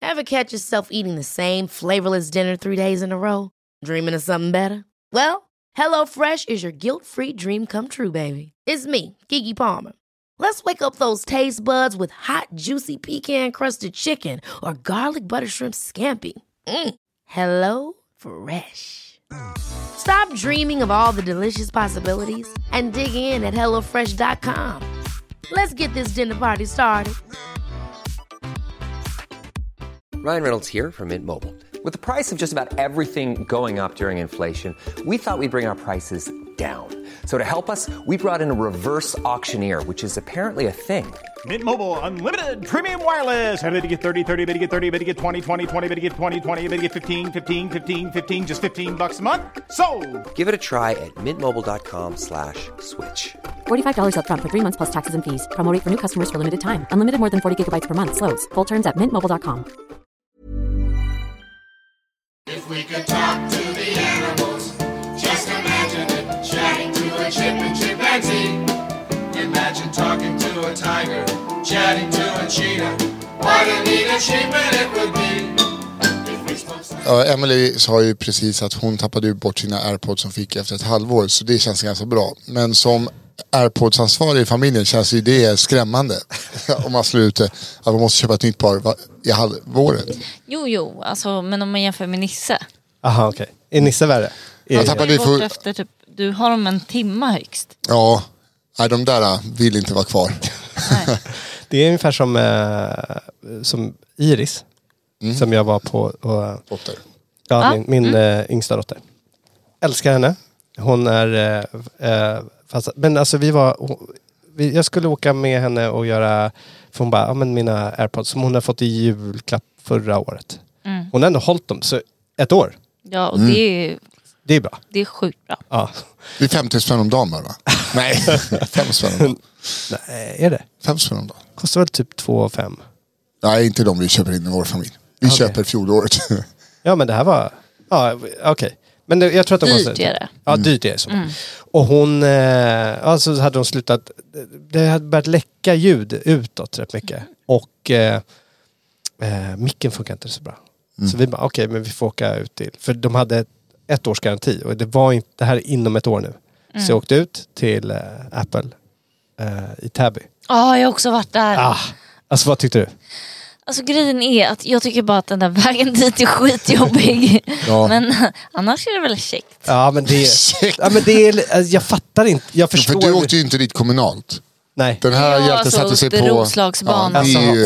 Ever catch yourself eating the same flavorless dinner 3 days in a row? Dreaming of something better? Well, HelloFresh is your guilt-free dream come true, baby. It's me, Keke Palmer. Let's wake up those taste buds with hot, juicy pecan-crusted chicken or garlic butter shrimp scampi. Hello Fresh. Stop dreaming of all the delicious possibilities and dig in at HelloFresh.com. Let's get this dinner party started. Ryan Reynolds here from Mint Mobile. With the price of just about everything going up during inflation, we thought we'd bring our prices down. So to help us, we brought in a reverse auctioneer, which is apparently a thing. Mint Mobile Unlimited Premium Wireless. How to get 30, 30, bit to get 30, bit to get 20, 20, 20, bit to get 20, 20, bit to get 15, 15, 15, 15, just $15 a month? Sold! Give it a try at mintmobile.com/switch. $45 up front for 3 months plus taxes and fees. Promo rate for new customers for limited time. Unlimited more than 40 gigabytes per month. Slows full terms at mintmobile.com. If we could talk to the animals, just imagine it. Chatting to a chip and chimpanzee. Imagine talking to a tiger, chatting to a cheetah. What a neat achievement it would be. Ja, Emily sa ju precis att hon tappade bort sina AirPods som fick efter ett halvår, så det känns ganska bra. Men som AirPods-ansvarig i familjen känns ju det skrämmande om man slår ut det, att man måste köpa ett nytt par i halvåret. Jo, alltså, men om man jämför med Nisse. Aha, okej. Är Nisse värre? Jag tappade bort efter typ, du har dem en timme högst. Ja, nej, de där vill inte vara kvar. Nej. Det är ungefär som Iris. Som jag var på dotter. Ja, min yngsta dotter. Älskar henne. Hon är fast, men alltså jag skulle åka med henne och göra, för hon bara, men mina AirPods som hon har fått i julklapp förra året. Hon har ändå hållit dem så ett år. Ja, och det är bra. Det är sjukt bra. Ja. Det är 50 spänn om dagen, va? Nej, 5 spänn om dagen. Nej, är det? 5 spänn om dagen. Kostar väl typ 2,5. Nej, inte de vi köper in i vår familj. Vi köper fjolåret. Ja, men det här var... Ja, okej. Men jag tror att de dyrt är det. Ja, dyrt är det så. Och hon... alltså hade de slutat... Det hade börjat läcka ljud utåt rätt mycket. Och micken funkar inte så bra. Så vi bara, okej, men vi får åka ut till... För de hade ett års garanti. Och det var inte... Det här är inom ett år nu. Så jag åkte ut till Apple i Täby. Ja, jag har också varit där. Alltså, vad tyckte du? Alltså grejen är att jag tycker bara att den där vägen dit är skitjobbig. Ja. Men annars är det väl käckt. Ja, men det är... Alltså, jag fattar inte. Jag förstår. För du åkte ju inte dit kommunalt. Nej. Den här hjälten satte sig på... Roslagsbanan.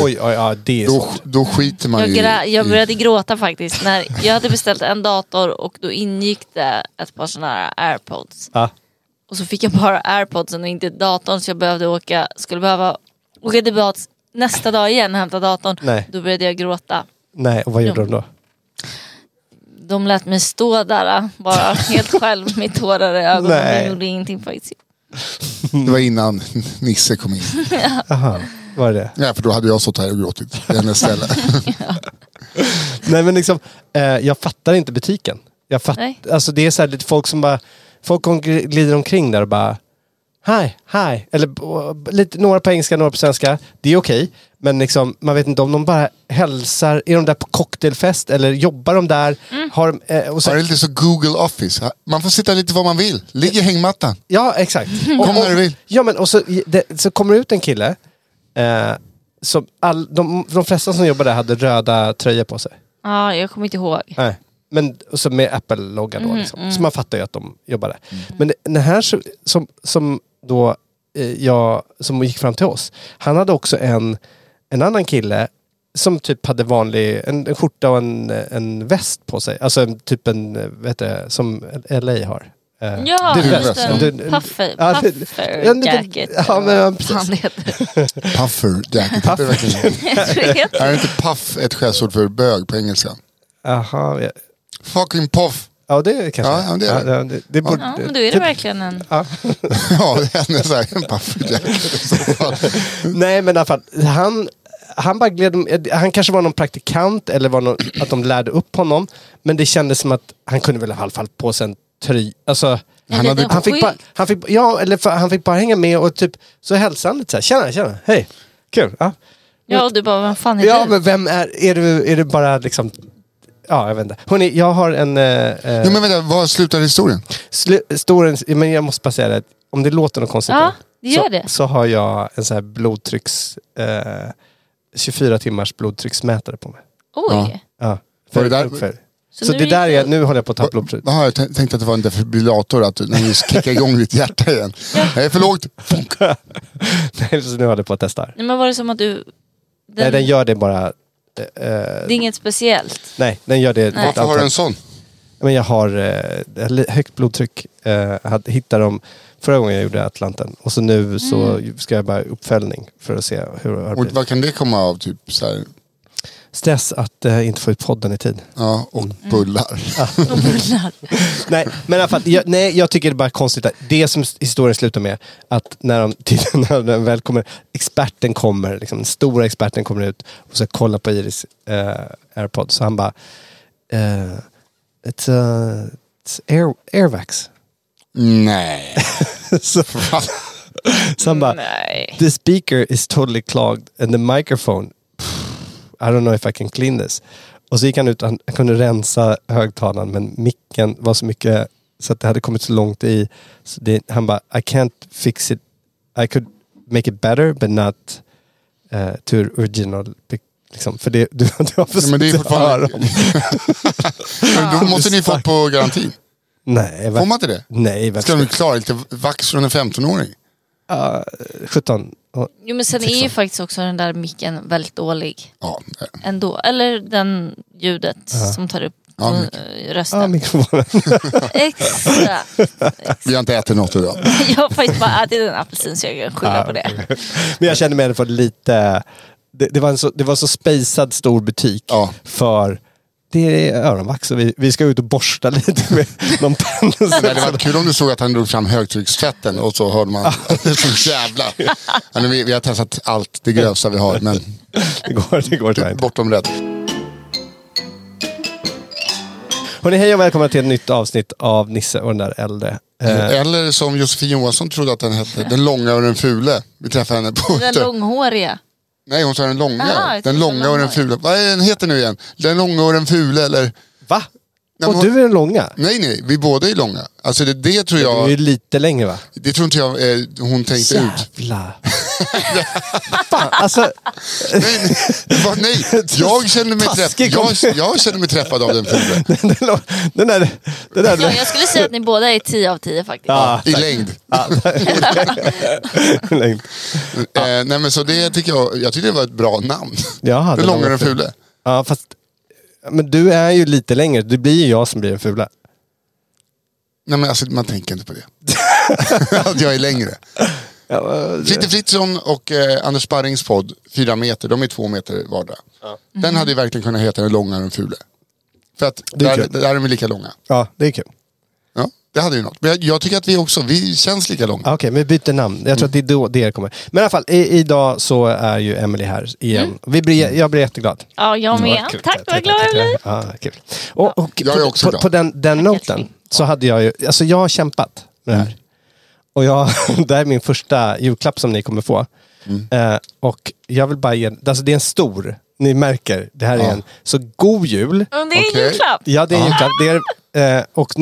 Då skiter man jag började gråta faktiskt. När jag hade beställt en dator och då ingick det ett par sådana här AirPods. Och så fick jag bara AirPodsen och inte datorn, så jag skulle behöva åka tillbaka nästa dag igen och hämta datorn. Nej. Då började jag gråta. Nej, och vad gjorde de då? De lät mig stå där bara helt själv med tårar i ögonen. Nej. Jag gjorde ingenting faktiskt. Det var innan Nisse kom in. Aha, var det? Ja, för då hade jag stått här och gråtit i hennes ställe. Nej, men liksom, jag fattar inte butiken. Alltså det är så här lite folk som bara... Folk glider omkring där och bara... Hi. Eller lite, några på engelska, några på svenska. Det är okej. Men liksom, man vet inte om de bara hälsar. Är de där på cocktailfest? Eller jobbar de där? Och så, det är lite så Google Office. Man får sitta lite var man vill. Ligg i hängmattan. Ja, exakt. Kom när du vill. Ja, men och så kommer ut en kille. Som de flesta som jobbar där hade röda tröjor på sig. Ja, jag kommer inte ihåg. Nej. Men så med Apple-logga då liksom. Så man fattar ju att de jobbar där. Men den här som då som gick fram till oss, han hade också en annan kille som typ hade vanlig en skjorta och en väst på sig. Alltså typ som LA har. Ja, puffer jacket. Ja, men Puffer jacket. Är det inte puff ett skällsord för bög på engelska? Aha, fucking puff. Ja, det kanske. Ja, det är det. Det borde, ja, men då är det verkligen en... Ja, det är så här, en pufferjacket. Nej, men i alla fall, han bara gled... Han kanske var någon praktikant eller var att de lärde upp honom. Men det kändes som att han kunde väl i alla fall på sig en tröj. Alltså, han fick bara hänga med och typ så hälsade han lite så här, tjena, hej, kul. Ja. Ja, och du bara, vem fan är Ja, du? men vem är du bara liksom... Ja, jag vet inte. Hörrni, jag har en... Jo, men vänta, vad slutar historien? Men jag måste bara säga det. Om det låter något konstigt. Ja, det gör det. Så har jag en sån här blodtrycks... 24 timmars blodtrycksmätare på mig. Oj. Ja. Var det där? Så det där är... Nu håller jag på att ta blodtryck. Jaha, jag tänkte att det var en defibrillator, att när du kickar igång ditt hjärta igen. Det är för lågt. Nej, så nu håller jag på att testa. Nej, men var det som att du... Nej, den gör det bara... Det är inget speciellt. Nej, den gör det... Varför har du en sån? Men jag har högt blodtryck. Hittade dem förra gången jag gjorde Atlanten. Och så nu så ska jag bara uppföljning för att se hur det har Och blivit. vad kan det komma av? Typ så här? Stress att inte få ut podden i tid. Ja, och bullar. Nej, men i alla fall, jag tycker det är bara konstigt att det som historien slutar med, att när den väl kommer, experten kommer, liksom, den stora experten kommer ut och så kollar på Iris AirPods, så han bara it's airvax. Nej. så han bara, Nej. the speaker is totally clogged and the microphone, I don't know if I can clean this. Och så gick han ut, han kunde rensa högtalaren, men micken var så mycket så att det hade kommit så långt i. Så han bara, I can't fix it. I could make it better, but not to original. Liksom, för det, du har för men det är fortfarande... Men då måste ni få på garantin. Nej. Får man inte det? Nej. Ska de klara lite vax från en 15-åring? 17. Jo, men sen är ju faktiskt också den där micken väldigt dålig. Ja. Ändå. Eller den ljudet som tar upp rösten. Ja, mikrofonen. Extra. Vi har inte ätit något idag. Jag har faktiskt bara ätit en apelsin så jag kan skylla på det. Men jag kände mig för lite... Det var så spacad stor butik för... Det är öronvax och vi ska ut och borsta lite med någon penna. Det var kul om du såg att han drog fram högtryckstvätten och så hörde man så jävla. Vi har testat allt det grövsta vi har, men det går bortom rätt. Hörrni, hej och välkomna till ett nytt avsnitt av Nisse och den där äldre. Eller som Josefin Johansson trodde att den hette, den långa och den fule. Vi träffade henne på... Den långhåriga. Nej, hon sa den långa. Aha, den långa och den fula. Vad är den heter nu igen? Den långa och den fula, eller? Va? Nej, och du är den långa? Nej, vi båda är långa. Alltså det tror jag... Du är lite längre, va? Det tror inte jag hon tänkte ut. Jävlar. Fan, alltså... Nej, jag känner mig träffad. Jag känner mig träffad av den fula. den där... Ja, jag skulle säga att ni båda är 10 av 10 faktiskt. Ja, i längd. längd. Nej, men så det tycker jag tycker det var ett bra namn. Ja, den långa och den fula. Ja, fast... Men du är ju lite längre. Det blir ju jag som blir en fula. Nej, men alltså man tänker inte på det. Att jag är längre. Fritte Fritzson och Anders Sparrings podd 4 meter, de är 2 meter vardera. Den hade ju verkligen kunnat heta den långa och den fula. För att där är de lika långa. Ja, det är kul. Ja, det hade ju något. Men jag tycker att vi känns lika långa. Okej, men vi byter namn. Jag tror att det är då det kommer. Men i alla fall, idag så är ju Emily här igen. Jag blir jätteglad. Ja, jag med. Kul. Tack, vad glad jag blir. Ja, kul. Och Jag är också på den noten så hade jag ju, alltså jag har kämpat med det här. Och det här är min första julklapp som ni kommer få. Och jag vill bara ge, alltså det är en stor, ni märker, det här är en, så god jul. Det är en julklapp. Ja, det är en julklapp. Det är, och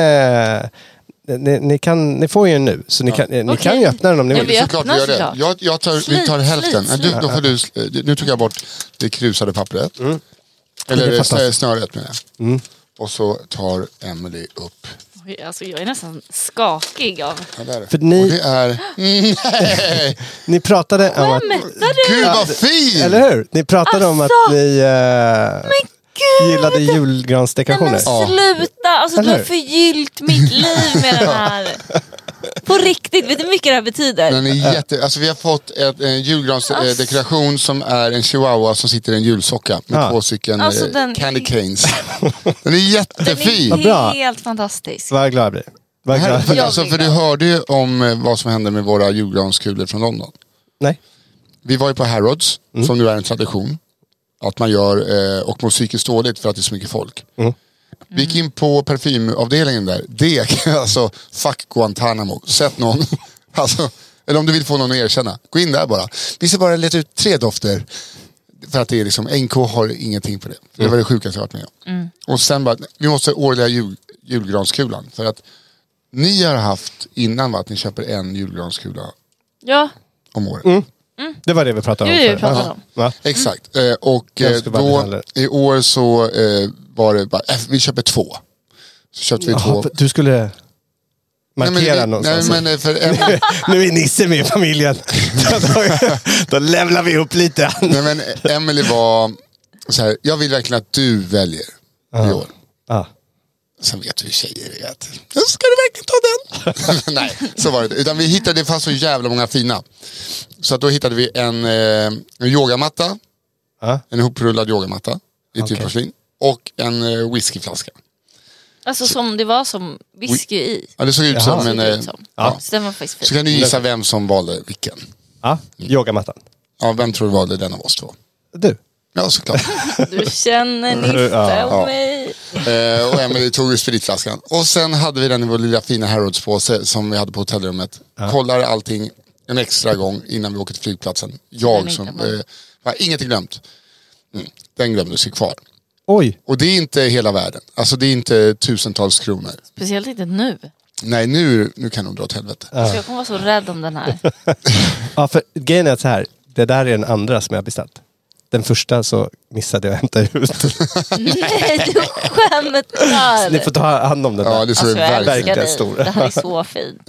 ni ni får ju en nu, så ni kan ju öppna den om ni vill. Vi Såklart vi gör det. Vi tar hälften. Då får du, nu tog jag bort det krusade pappret. Eller snöret med det. Och så tar Emily upp. Alltså jag är nästan skakig av... För ni... Och det är... Nej! Ni pratade om att... Gud vad fin! Eller hur? Ni pratade om att ni gillade julgransdekorationer. Men sluta! Alltså du har förgyllt mitt liv med den här. På riktigt, vet du hur mycket det här betyder? Den är alltså vi har fått en julgransdekoration som är en chihuahua som sitter i en julsocka med 2 stycken candy canes. Den är jättefin. Den är helt fantastisk. Vad glad jag blir. Alltså, för du hörde ju om vad som hände med våra julgranskulor från London. Nej. Vi var ju på Harrods, som nu är en tradition. Att man gör, och mår psykiskt dåligt för att det är så mycket folk. Vi gick in på parfymavdelningen där. Det, alltså, fuck Guantanamo. Sett någon, alltså, Eller om du vill få någon att erkänna. Gå in där bara. Vi ska bara leta ut 3 dofter. För att det är liksom, NK har ingenting på det. Det var det sjukaste jag varit med om. Och sen bara, vi måste årliga julgranskulan. För att ni har haft innan att ni köper en julgranskula om året. Det var det vi pratade om. Ja. Exakt. Och då i år så var det bara, vi köper 2. Så köpte vi 2. Du skulle markera någonstans. Nej, för nu är Nisse med i familjen. Då levlar vi upp lite. Nej, men Emily var så här, jag vill verkligen att du väljer i år. Sen vet du hur tjejer är. Ska du verkligen ta den? Nej, så var det. Utan vi hittade, det fanns så jävla många fina. Så att då hittade vi en yogamatta. En ihoprullad yogamatta i typ porslin. Och en whiskyflaska. Alltså som det var som whisky i. Ja, det såg ut som en... Så kan du gissa vem som valde vilken. Ja, yogamattan. Ja, vem tror du valde den av oss 2? Du. Ja, såklart. Du känner Nisse och mig. Och Emily tog spritflaskan. Och sen hade vi den i vår lilla fina Harrods-påse som vi hade på hotellrummet. Kollar allting en extra gång innan vi åker till flygplatsen. Jag som... inget är glömt. Den glömde sig kvar. Oj. Och det är inte hela världen. Alltså det är inte tusentals kronor. Speciellt inte nu. Nej, nu kan jag nog dra åt helvete. Så jag kommer vara så rädd om den här. Ja, för grejen är så här. Det där är den andra som jag har beställt. Den första så missade jag att hämta ut. Nej, du skämtar. Ni får ta hand om den där. Ja, det är verkligen stor. Det här är så fint.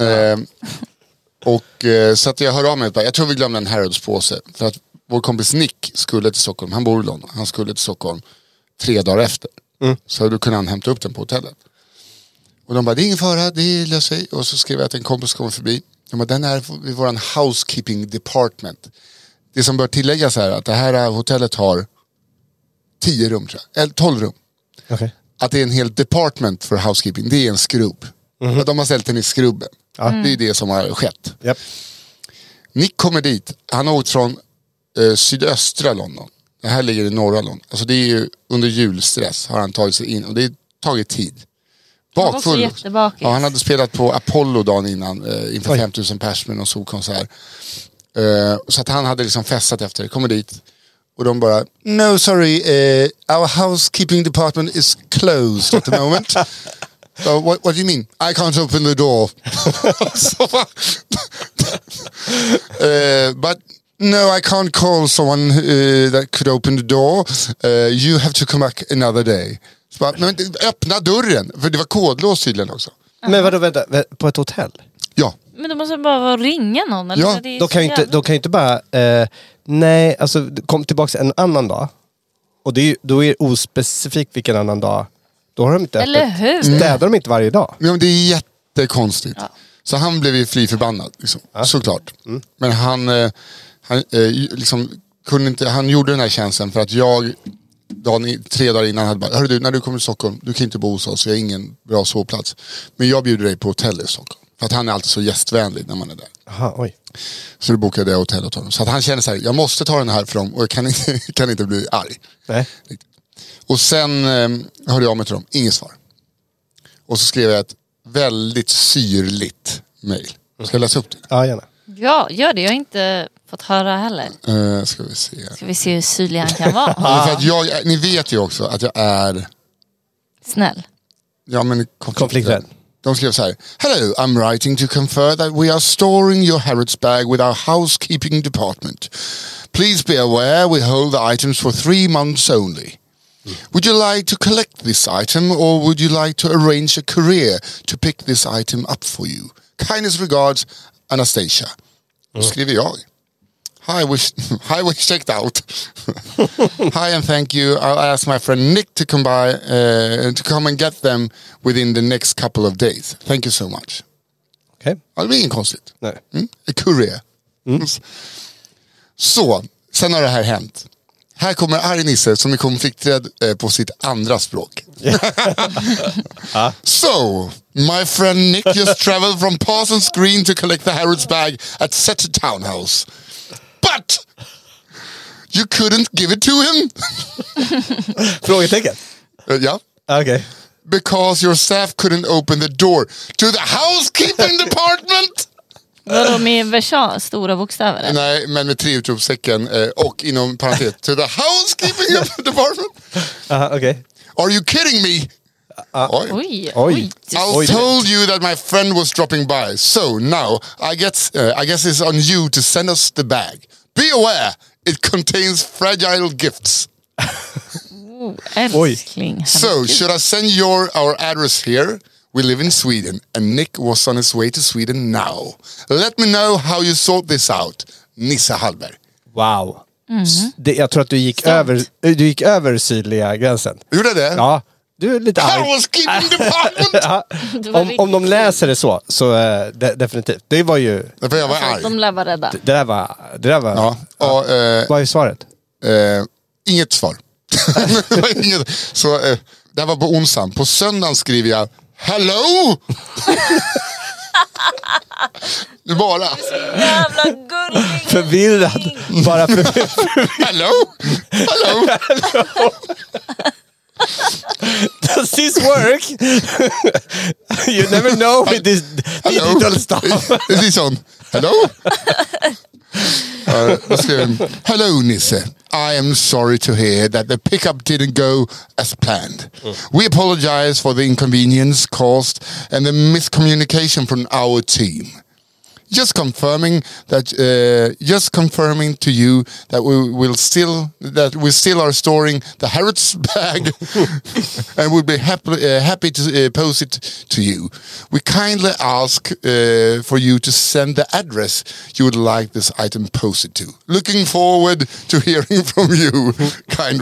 Så att jag hör av mig. Jag tror vi glömde en Harrods-påse. För att vår kompis Nick skulle till Stockholm. Han bor i London. Han skulle till Stockholm 3 dagar efter. Så då kunde han hämta upp den på hotellet. Och de bara, det är ingen fara, det löser sig. Och så skrev jag att en kompis kommer förbi. De bara, den är vid våran housekeeping department. Det som bör tilläggas är att det här hotellet har 10 rum tror jag. Eller 12 rum. Okay. Att det är en hel department för housekeeping, det är en skrubb. Att de har ställt den i skrubben. Det är det som har skett. Yep. Nick kommer dit. Han har åkt från sydöstra London. Det här ligger i norra London. Alltså det är ju under julstress har han tagit sig in. Och det har tagit tid. Bakfull. Ja, han hade spelat på Apollo dagen innan. Inför 5000 pers med någon solkonsert. Så att han hade liksom festat efter det. Kommer dit. Och de bara, no sorry, our housekeeping department is closed at the moment. So what do you mean? I can't open the door. But no, I can't call someone that could open the door. You have to come back another day. Så bara, men öppna dörren, för det var kodlås tydligen också. Men vadå, vänta, på ett hotell? Ja. Men då måste bara ringa någon. Eller? Ja. Det de kan ju inte bara, nej, alltså kom tillbaka en annan dag. Och då är det ospecifikt vilken annan dag. Då har de inte eller öppet. hur? Städar de inte varje dag? Ja, men det är jättekonstigt. Ja. Så han blev ju fly förbannad, liksom. Såklart. Men han liksom kunde inte, han gjorde den här tjänsten för att jag 3 dagar innan hade bara, hörru du, när du kommer till Stockholm, du kan inte bo hos oss, jag har ingen bra sovplats. Men jag bjuder dig på hotell i Stockholm. För att han är alltid så gästvänlig när man är där. Aha, oj. Så då bokade jag hotell åt honom. Så att han känner så här, jag måste ta den här för dem och jag kan inte bli arg. Nej. Och sen hörde jag av mig till dem, inget svar. Och så skrev jag ett väldigt syrligt mejl. Ska jag läsa upp det? Ja, gärna. Ja, gör det. Jag har inte fått höra heller. Ska vi se. Ska vi se hur syrlig han kan vara. För att ni vet ju också att jag är... Snäll. Ja, men konflikträdd. De skrev så här. Hello, I'm writing to confirm that we are storing your Harrods bag with our housekeeping department. Please be aware we hold the items for 3 months only. Would you like to collect this item or would you like to arrange a courier to pick this item up for you? Kindest regards, Anastasia. Då skriver jag. Hi, we checked out. Hi and thank you. I'll ask my friend Nick to come by to come and get them within the next couple of days. Thank you so much. Okej. Okay. Ja, det blir inget konstigt. Nej. A courier. Så, sen har det här hänt. Här kommer arg Nisse som är konflikträdd på sitt andra språk. So, my friend Nick just traveled from Parsons Green to collect the Harrods bag at Setter Townhouse. But you couldn't give it to him? Frågetecken? Ja. Okay. Because your staff couldn't open the door to the housekeeping department? Vadå med Versace, stora bokstäver? Eller? Nej, men med 3 utropstecken och inom parentes to the housekeeping department. Okej. Are you kidding me? Oj. I told you that my friend was dropping by. So now I guess it's on you to send us the bag. Be aware, it contains fragile gifts. Älskling. So, should I send our address here? We live in Sweden and Nick was on his way to Sweden now. Let me know how you sort this out. Nisse Hallberg. Wow. Jag tror att du gick över sydliga gränsen. Gjorde det? Ja. Du är lite arg. Housekeeping department! Om de läser det så definitivt. Det var ju... Därför jag var arg. De lär vara rädda. Det där var... Ja. Vad är svaret? Inget svar. Så det här var på onsdagen. På söndagen skriver jag Hello! Nu bara. Jävla gullig. Förvirrad. Bara förvirrad. Hello? Does this work? You never know with this digital stuff. Is this on? Hello? Hello, Nisse. I am sorry to hear that the pickup didn't go as planned. We apologize for the inconvenience caused and the miscommunication from our team. Just confirming to you that we still are storing the Harrods bag and would be happy to post it to you. We kindly ask for you to send the address you would like this item posted to. Looking forward to hearing from you. Kind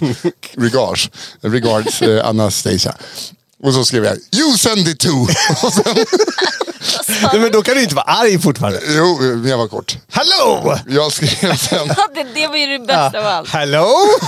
regards Anastasia. Och så skrev jag, you send it to. Nej, men då kan du inte vara arg fortfarande. Jo, jag var kort. Hello! Jag skrev sen. Det var ju det bästa av allt. Hello?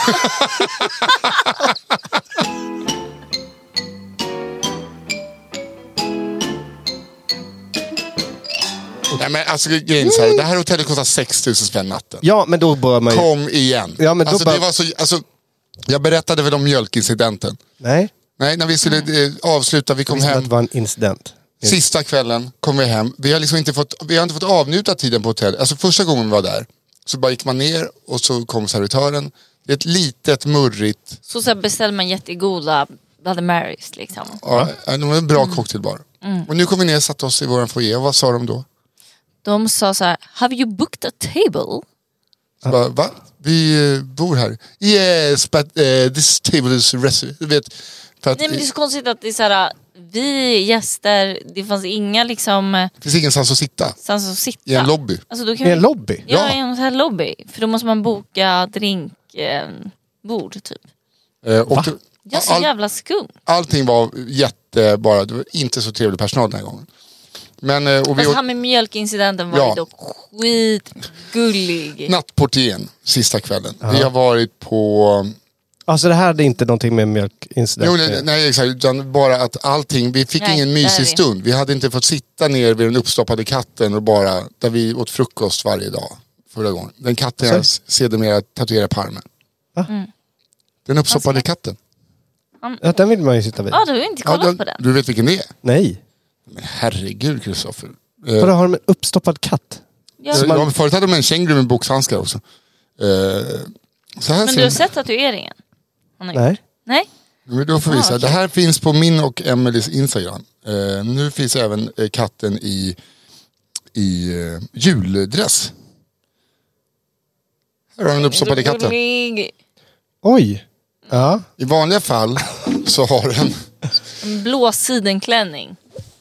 Nej, men alltså grejen så här, det här hotellet kostar 6 000 spänn natten. Ja, men då bör man ju... Kom igen. Ja, men då alltså, det var så, alltså, jag berättade väl om mjölkincidenten. Nej, när vi skulle avsluta, vi kom hem. Det var en incident. Sista kvällen kom vi hem. Vi har liksom inte fått avnjuta tiden på hotellet. Alltså första gången vi var där så bara gick man ner och så kom servitören. Det är ett litet murrigt. Så beställer man jättegoda Bloody Marys liksom. Ja, de var en bra cocktailbar. Och nu kom vi ner och satte oss i våran foyer. Och vad sa de då? De sa så här: have you booked a table? Så bara, va? Vi bor här. Yes, but this table is reserved. Nej, men det är så konstigt att det är så här, vi gäster, det fanns inga liksom... Det finns ingenstans att sitta. I en lobby. Alltså, då kan I en lobby? Ja, i en sån här lobby. För då måste man boka drinkbord typ. Och Jag är så jävla skumt. Allting var jättebara. Det var inte så trevlig personal den här gången. Men, och Fast han med mjölkincidenten var ju dock skitgullig. Nattportieren, sista kvällen. Vi har varit på... Alltså det här är inte någonting med mjölkincident? Jo, nej exakt, utan bara att allting, vi fick ingen mysig stund. Vi hade inte fått sitta ner vid den uppstoppade katten och bara, där vi åt frukost varje dag förra gången. Den katten jag sedermera tatuerade på armen. Den uppstoppade katten. Ja, den vill man ju sitta vid. Ja, du har inte kollat på den. Du vet vilken det är? Nej. Men herregud, Kristoffer. Vadå, har de en uppstoppad katt? Ja, förut hade de en känguru med boxhandskar också. Så här men du har sett tatueringen? Nej? Men då får vi visa. Det här finns på min och Emelies Instagram. Nu finns även katten i juldress. Här har den uppstoppade katten. Oj. Ja. I vanliga fall så har den en blå sidenklänning.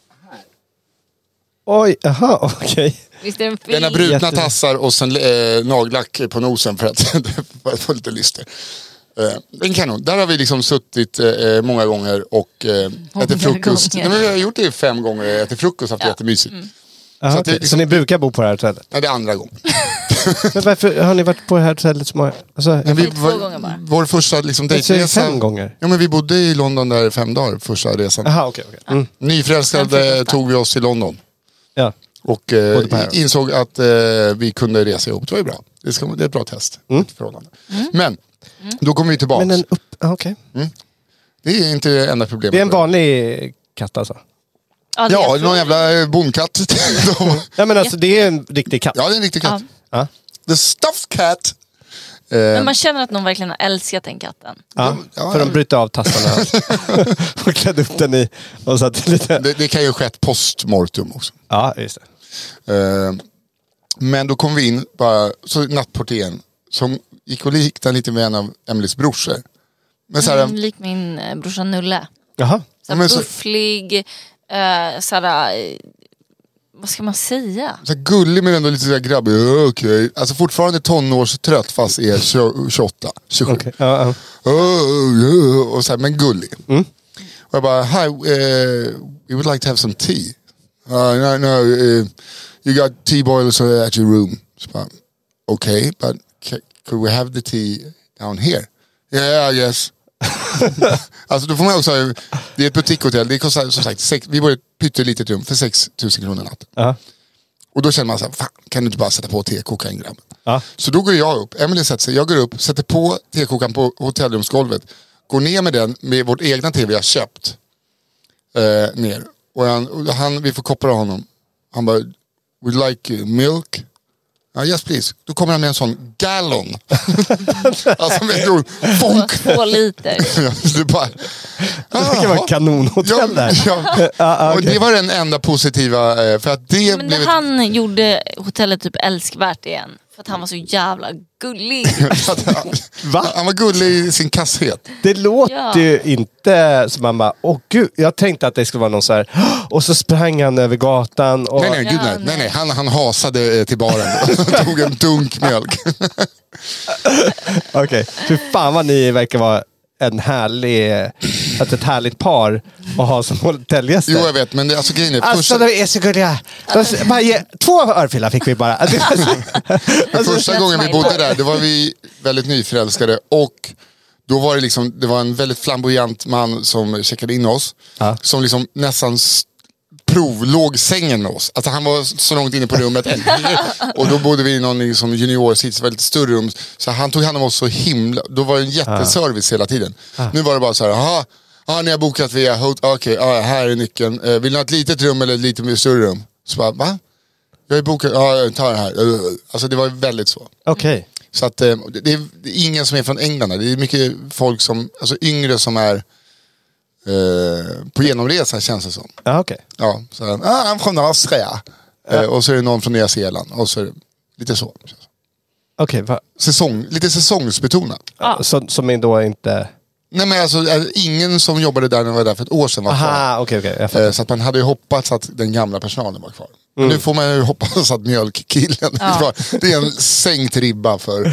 Oj, aha, okej. Visst är den fin? Den har brutna tassar och sen nagellack på nosen för att få lite lyster. En kanon. Där har vi liksom suttit många gånger och ätit frukost. Nej, men vi har gjort det 5 gånger, ätit frukost och haft jättemysigt. Aha, så, liksom... så ni brukar bo på det här hotellet? Nej, det är andra gången. Men varför har ni varit på det här hotellet så många... Alltså, 2 gånger bara. Vår första liksom dejtresa... 5 gånger? Ja, men vi bodde i London där 5 dagar, första resan. Aha, okej. Nyförälskade tog vi oss till London. Ja. Och insåg att vi kunde resa ihop. Det var ju bra. Det är ett bra test. Men då kommer vi tillbaka. Men okej. Det är inte enda problemet. Det är en vanlig katt alltså? Ja, det är Ja, jag tror. någon jävla bondkatt. Ja, men alltså det är en riktig katt. Ja, det är en riktig katt. Ja. The stuffed cat. Men man känner att någon verkligen har älskat den katten. Ja, Ja, för de bryter av tassarna och klädde upp den i och satt lite... det kan ju skett postmortum också. Ja, just det. Men då kom vi in bara, så nattportieren som gick och liknade lite med en av Emelies brorsor. Men så här, Lik min brorsa Nulle. Jaha. Såhär men så- bufflig, såhär, vad ska man säga? så här gullig men ändå lite så här grabbig. Okej. Alltså fortfarande tonårstrött fast är 28, 27. Okay. Ja. Och så här, men gullig. Och jag bara, hi, we would like to have some tea. No, you got tea boilers at your room. Så bara, okay, but could we have the tea down here? Yeah, yes. Alltså då får man också, det är ett butikshotell, det kostar som sagt, vi bor i ett pyttelitet rum för 6 000 kronor natten. Ja. Och då känner man så här, fan, kan du inte bara sätta på tekokaren grabben? Ja. Så då går jag upp, Emily sätter sig, jag går upp, sätter på tekokaren på hotellrumsgolvet, går ner med den med vårt egna tv jag köpt ner. Och han, vi får koppla honom. Han bara, would like milk? Yes please. Då kommer han med en sån gallon. Alltså med en fonk. 2 liter. Det bara, Det kan vara ett kanonhotell där. Och det var den enda positiva, för att det Men blev... han gjorde hotellet typ älskvärt igen. För att han var så jävla gullig. Va? Han var gullig i sin kasshet. Det låter ju inte som man bara, åh gud, jag tänkte att det skulle vara någon så här, och så sprang han över gatan och... Nej, gud, nej. Han hasade till baren och tog en dunk mjölk. Okej, fy fan vad ni verkar vara ett härligt par att ha som hotellgäster. Jo, jag vet, men det, alltså grejen är... Alltså de är så gulliga. Bara ge 2 örfilar fick vi bara. Första gången vi bodde där, då var vi väldigt nyförälskade och då var det liksom, det var en väldigt flamboyant man som checkade in oss. Ja. Som liksom nästan provlåg sängen med oss. Alltså han var så långt inne på rummet. Och då bodde vi i någon liksom juniorsits, väldigt större rum. Så han tog hand om oss så himla... Då var det en jätteservice hela tiden. Nu var det bara så här, ni har bokat via okej, här är nyckeln. Vill ni ha ett litet rum eller ett lite större rum? Så bara, va? Jag har bokat, ta det här. Alltså det var väldigt så. Okej. Så att det är ingen som är från England. Det är mycket folk som, alltså yngre som är på genomresa känns det som. Ja, okej. Ja, så I'm från Austria. Och så är det någon från Nya Zeeland. Och så är det lite så. Okej, Lite säsongsbetonat. som är då inte... Nej men alltså ingen som jobbade där när jag var där för ett år sedan var kvar. Aha, okej. Så att man hade ju hoppats att den gamla personalen var kvar. Men nu får man ju hoppas att mjölkkillen är kvar. Det är en sänkt ribba för...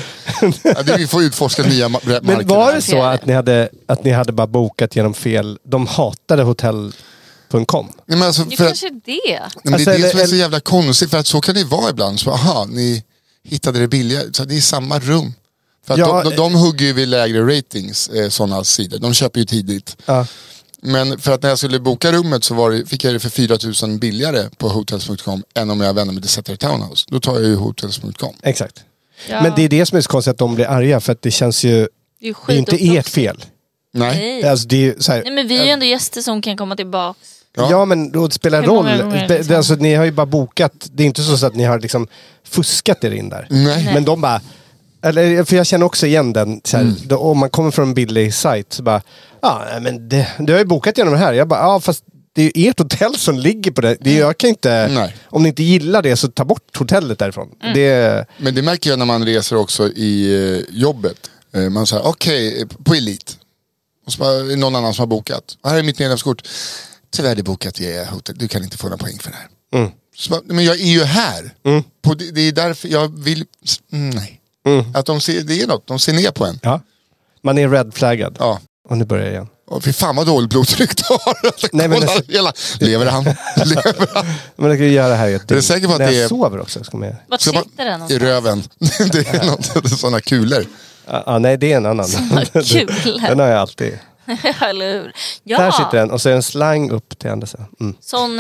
vi får utforska nya marknader. Men var det så att ni hade bara bokat genom fel... De hatade hotell.com? Nej, men alltså, Det för kanske är det. men Alltså, det är det som är eller- så jävla konstigt, för att så kan det vara ibland. Så, ni hittade det billigare. Så det är samma rum. För att Ja, de hugger ju vid lägre ratings, sådana sidor. De köper ju tidigt. Ja. Men för att när jag skulle boka rummet så fick jag det för 4 000 billigare på hotels.com än om jag vänder mig till Setter Townhouse. Då tar jag ju hotels.com. Exakt. Ja. Men det är det som är så konstigt, att de blir arga, för att det känns ju... Det är ju Det är inte ert fel. Nej. Nej. Alltså, det är så här, Nej men vi är ju ändå gäster som kan komma tillbaka. ja, men då det spelar Hur många roll. gånger Det, liksom? alltså, ni har ju bara bokat. Det är inte så att ni har liksom fuskat er in där. Nej. Men de bara... Eller, för jag känner också igen den. Så här, då, om man kommer från en billig sajt så bara... men du har ju bokat genom det här. Jag bara, fast det är ju ert hotell som ligger på det. Jag kan inte... Nej. Om ni inte gillar det så ta bort hotellet därifrån. Det... Men det märker jag när man reser också i jobbet. Man säger okej, på Elit. Och så bara, är det någon annan som har bokat. Här är mitt medlemskort. Tyvärr är det bokat via hotell. Du kan inte få några poäng för det här. Så bara, men jag är ju här. Det är därför jag vill... Nej. Att det är något. De ser ner på en. Ja. Man är red-flaggad. Ja. Och nu börjar jag igen. Och fy fan vad dåligt blodtryck du har. Nej, men Kolla hela... Lever han? Lever han? Men jag kan ju göra det här i ett dygn. Är du säker på att när det jag är- sover också. Ska man... Vart Ska man- sitter den I någonstans? röven. Det är något, sådana kulor. nej, det är en annan. Kulor. Den har jag alltid. Eller hur? Ja, Där sitter den och så är en slang upp till andra sidan. sån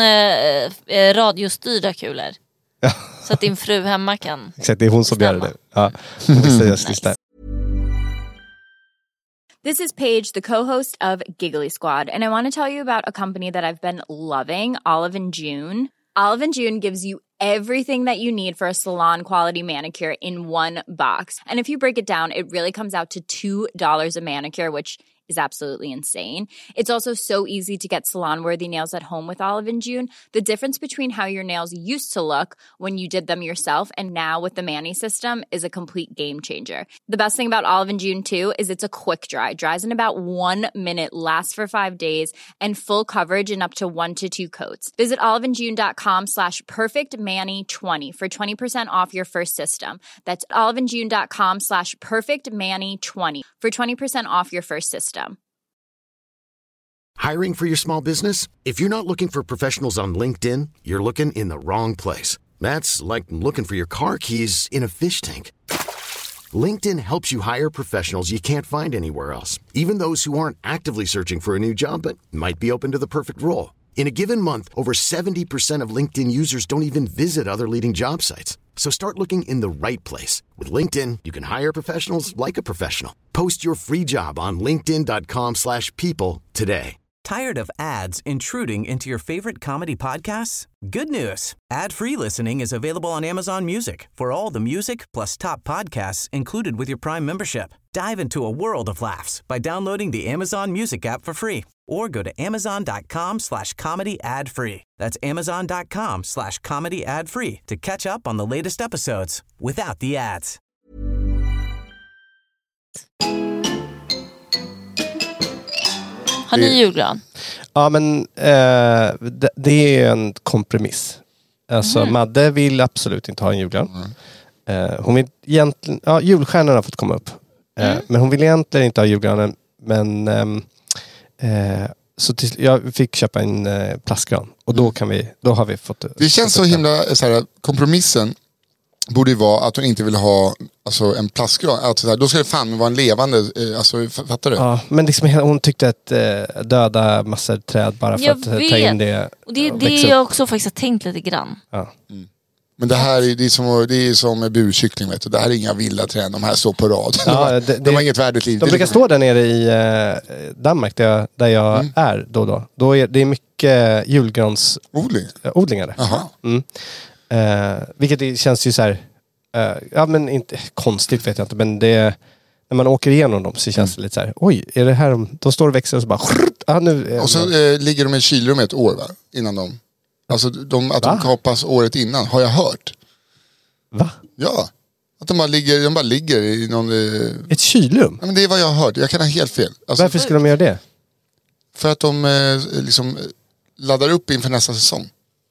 radiostyrda kulor. Ja. Så att din fru hemma kan... Exakt, det är hon som gör det. Ja. Nice. Där. This is Paige, the co-host of Giggly Squad, and I want to tell you about a company that I've been loving, Olive & June. Olive & June gives you everything that you need for a salon-quality manicure in one box. And if you break it down, it really comes out to $2 a manicure, which is absolutely insane. It's also so easy to get salon-worthy nails at home with Olive & June. The difference between how your nails used to look when you did them yourself and now with the Mani system is a complete game changer. The best thing about Olive & June, too, is it's a quick dry. Dries in about 1 minute, lasts for 5 days, and full coverage in up to 1 to 2 coats. Visit oliveandjune.com/perfectmani20 for 20% off your first system. That's oliveandjune.com/perfectmani20 for 20% off your first system. Hiring for your small business? If you're not looking for professionals on LinkedIn, you're looking in the wrong place. That's like looking for your car keys in a fish tank. LinkedIn helps you hire professionals you can't find anywhere else, even those who aren't actively searching for a new job but might be open to the perfect role. In a given month, over 70% of LinkedIn users don't even visit other leading job sites. So start looking in the right place. With LinkedIn, you can hire professionals like a professional. Post your free job on linkedin.com/people today. Tired of ads intruding into your favorite comedy podcasts? Good news. Ad-free listening is available on Amazon Music for all the music plus top podcasts included with your Prime membership. Dive into a world of laughs by downloading the Amazon Music app for free or go to amazon.com/comedy ad-free. That's amazon.com/comedy ad-free to catch up on the latest episodes without the ads. Har ni julgran? Ja, men det är en kompromiss. Alltså Madde vill absolut inte ha en julgran. Hon vill egentligen, julstjärnan har fått komma upp. Men hon vill egentligen inte ha julgranen. Men så jag fick köpa en plastgran. Och då har vi fått... Det känns så himla så här, kompromissen borde ju vara att hon inte vill ha alltså, en plastgran. Alltså, då ska det fan vara en levande, alltså, fattar du? Ja, men liksom, hon tyckte att döda massor träd bara för att ta in det. Och det är det jag också faktiskt har tänkt lite grann. Ja. Mm. Men det här det är som med burkyckling, vet du. Det här är inga vilda träd, de här står på rad. Ja, de har inget värdigt liv. De brukar stå där nere i Danmark där jag är då. Då är det mycket julgransodlingar där. Jaha. Vilket känns ju så här, ja men inte konstigt vet jag inte, men det, när man åker igenom dem så känns det lite så här, oj, är det här de står och växer och så bara nu, och så ligger de i kylrum ett år, va? Innan de, alltså de kapas året innan, har jag hört. Va? Ja, att de bara ligger i någon... Ett kylrum? Ja, men det är vad jag har hört, jag kan ha helt fel. Alltså, varför skulle de göra det? För att de liksom laddar upp inför nästa säsong.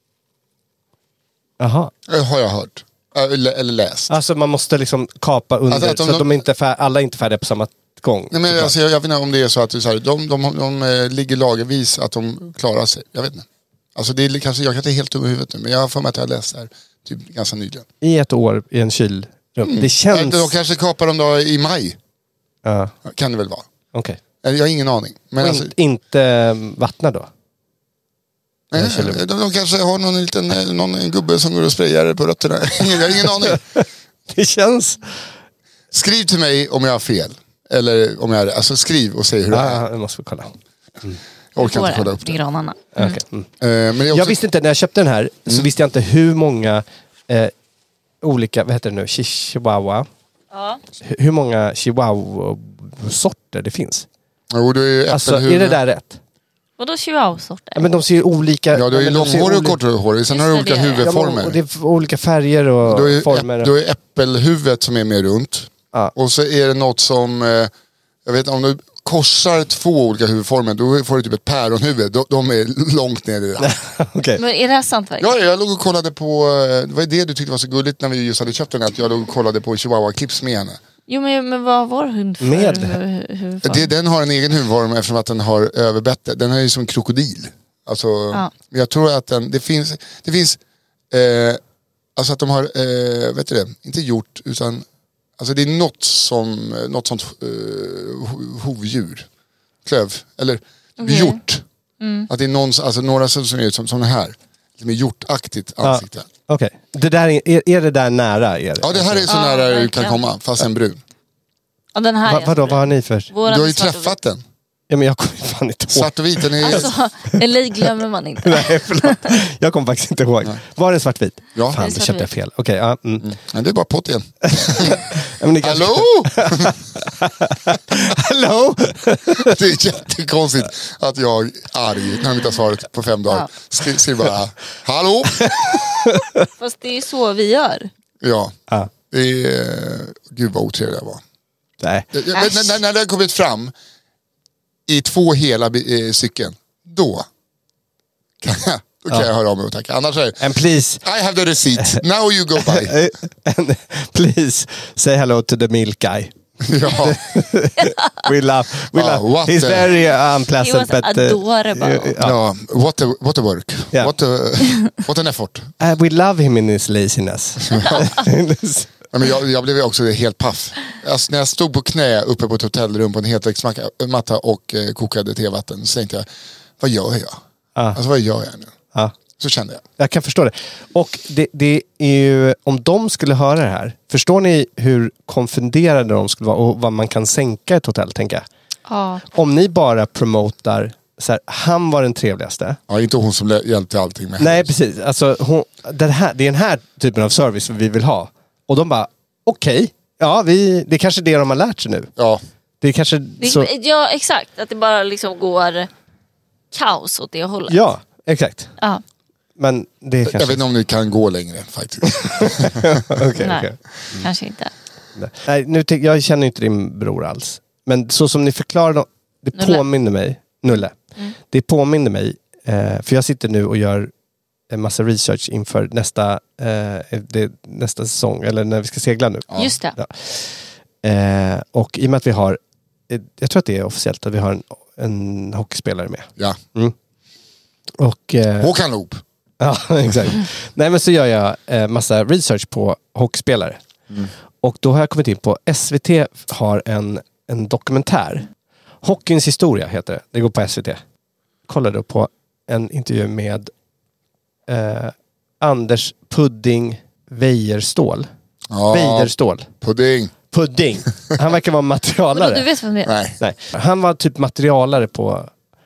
Jaha. Har jag hört. Eller läst. Alltså man måste liksom kapa under alltså så att de inte alla är inte färdiga på samma gång. Nej, men alltså, jag vet inte om det är så att de ligger lagervis att de klarar sig. Jag vet inte. Alltså det är kanske, jag kan inte helt över huvudet nu, men jag har för mig att jag har läst det här typ ganska nyligen. I ett år i en kylrum. Det känns... De kanske kapar dem då i maj. Kan det väl vara. Okej. Jag har ingen aning. Men alltså... inte vattna då? Nej, de kanske har någon gubbe som går och sprayar på rötterna. Jag har ingen aning. Det känns... Skriv till mig om jag har fel. Eller om jag alltså skriv och säg hur det är. Jag måste få kolla. Jag orkar inte kolla upp det. Granarna. Men jag visste inte, när jag köpte den här så visste jag inte hur många olika, vad heter det nu, chihuahua. Ja. Hur många chihuahua-sorter det finns. Jo, det är alltså, är det där rätt? Vadå chihuahua-sorter? Ja, men de ser ju olika... Ja, det är långhårig och korthårig. Sen har du olika huvudformer. Ja, och det är olika färger och former. Då är äppelhuvudet som är mer runt. Ja. Och så är det något som... jag vet om du korsar 2 olika huvudformer, då får du typ ett päronhuvud. De är långt ner i det. Okay. Men är det här sant verkligen? Ja, jag låg och kollade på... Det var det du tyckte var så gulligt när vi just hade köpt den. Att jag låg och kollade på chihuahua-clips med henne. Jo, men vad var hund för huvudform? Den har en egen huvudform eftersom att den har överbette. Den är ju som en krokodil. Alltså, jag tror att det finns alltså att de har, vet du det, inte gjort utan, alltså det är något sånt hovdjur. Klöv, eller hjort. Att det är några som ser ut som såna här. Med hjortaktigt ansikte. Okej. Det där är det där nära er? Ja, det här är så nära du kan komma, fast en brun. Ja, den här Vadå, vad har ni för? Våran Du har ju svart och träffat den. Ja, men jag kommer fan inte ihåg. Svart och vit, den är... Alltså, LA glömmer man inte. Nej, förlåt. Jag kommer faktiskt inte ihåg. Var det svartvit? Ja. Fan, det köpte jag fel. Okej, ja. Men det är bara pott igen. Ja, men kanske... Hallå? Hallå? Det är jättekonstigt att jag är arg när jag inte har svaret på 5 dagar. Skriv bara, hallå? Fast det är så vi gör. Ja. Det är... Gud vad otrevlig jag var. Nej. När det har kommit fram i 2 hela cykeln, då kan jag höra av mig och tacka. Annars är det, And please, I have the receipt, now you go by. and please say hello to the milk guy. Ja. We love. He's very unpleasant. He was adorable. Ja, what a work. Yeah. What an effort. We love him in his laziness. Ja, men jag blev också helt paff. Alltså, när jag stod på knä uppe på ett hotellrum på en heltäcksmatta och kokade tevatten, så tänkte jag, vad gör jag? Alltså vad gör jag nu? Så kände jag. Jag kan förstå det. Och det är ju, om de skulle höra det här, förstår ni hur konfunderade de skulle vara och vad man kan sänka ett hotell, tänker jag? Ja. Om ni bara promotar så här, han var den trevligaste. Ja, inte hon som hjälpte allting med. Nej, precis. Alltså, det är den här typen av service vi vill ha. Och de bara, okej. Ja, det är kanske det de har lärt sig nu. Ja. Det är kanske så... Ja, exakt. Att det bara liksom går kaos åt det hållet. Ja, exakt. Ja. Men det är kanske... Jag vet inte om ni kan gå längre faktiskt. Okej. Kanske inte. Nej, jag känner inte din bror alls. Men så som ni förklarar, det påminner mig, Nulle. Det påminner mig, för jag sitter nu och gör en massa research inför nästa säsong, eller när vi ska segla nu. Ja. Just det. Ja. Och i och med att vi har, jag tror att det är officiellt att vi har en hockeyspelare med. Ja. Och, Håkan Loop. Ja, exakt. Nej, men så gör jag massa research på hockeyspelare. Och då har jag kommit in på SVT har en dokumentär. Hockeyns historia heter det. Det går på SVT. Kolla då på en intervju med Anders Pudding Weijerstål. Weijerstål. Pudding. Han verkar vara materialare. Du vet vem det är? Nej. Han var typ materialare på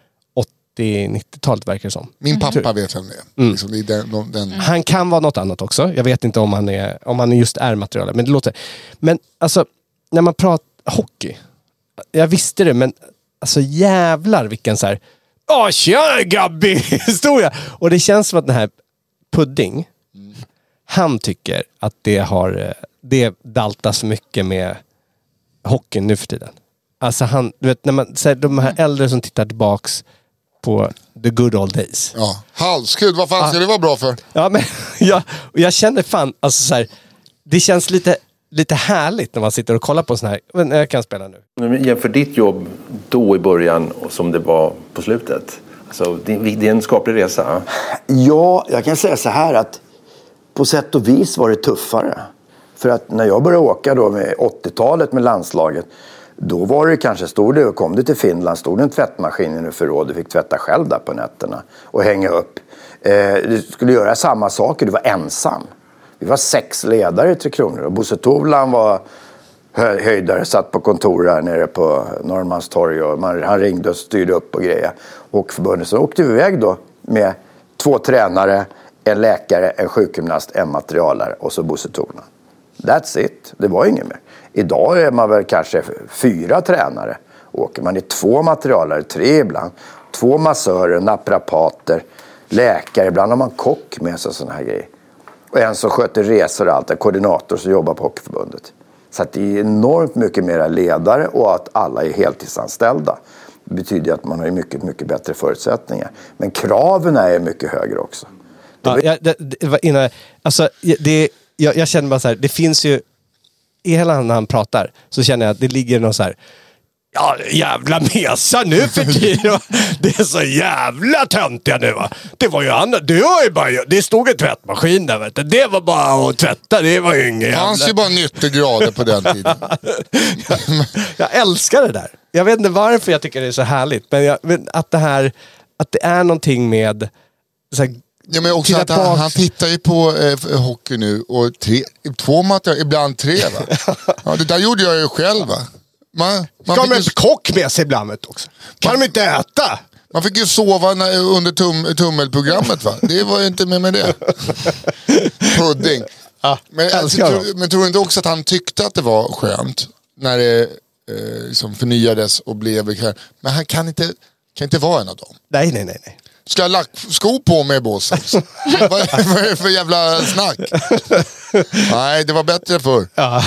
80-90-talet verkar det som. Min pappa vet vem det är. Liksom, det är den. Han kan vara något annat också. Jag vet inte om han just är materialare. Men det låter... Men alltså, när man pratar hockey. Jag visste det, men alltså jävlar vilken så här... tjena Gabby! Historia! Och det känns som att den här Pudding, han tycker att det daltas mycket med hockeyn nu för tiden. Alltså han, du vet, när man säger de här äldre som tittar tillbaks på the good old days. Ja, halskud, vad fan ska det vara bra för? Ja, men jag känner fan, alltså så här, det känns lite härligt när man sitter och kollar på sån här, men jag kan spela nu. Jämför ditt jobb då i början och som det var på slutet. Alltså, det är en skaplig resa. Ja, jag kan säga så här att på sätt och vis var det tuffare. För att när jag började åka då med 80-talet med landslaget, då var det kanske, kom du till Finland, stod det en tvättmaskin i förråd, du fick tvätta själv där på nätterna och hänga upp. Du skulle göra samma saker, du var ensam. Vi var 6 ledare i Tre Kronor och Bosse Tovland var höjdare, satt på kontor här nere på Norrmalmstorg och han ringde och styrde upp och grejer. Och förbundet så åkte vi iväg då med 2 tränare, en läkare, en sjukgymnast, en materialare och så Bosse Tovland. That's it, det var inget mer. Idag är man väl kanske 4 tränare. Åker man i 2 materialare, 3 ibland. 2 massörer, naprapater, läkare. Ibland har man kock med sig sådana här grejer. Och en som sköter resor och allt, en koordinator som jobbar på Hockeyförbundet. Så att det är enormt mycket mera ledare och att alla är heltidsanställda. Det betyder att man har mycket, mycket bättre förutsättningar. Men kraven är mycket högre också. Jag känner bara så här, det finns ju i hela när han pratar så känner jag att det ligger någon så här, ja jävla mesa nu för tiden. Det är så jävla töntiga nu va. Det var ju annat, det stod en tvättmaskin där vet du. Det var bara att tvätta, det var ju ingen jävla. Det fanns ju bara 90 grader på den tiden. Jag älskar det där. Jag vet inte varför jag tycker det är så härligt, men att det är någonting med så här, ja, men också att han tittar ju på hockey nu och 2 matcher, ibland 3 va? Ja, det där gjorde jag ju själv va? Ska de inte kock med sig ibland också? Kan de inte äta? Man fick ju sova under tummelprogrammet, va? Det var ju inte med det. Pudding. Men tror du inte också att han tyckte att det var skönt när det liksom förnyades och blev bekvämt? Men han kan inte vara en av dem. Nej. Ska jag lacksko på mig, båsen? Vad är det för jävla snack? Nej, det var bättre förr. Ja.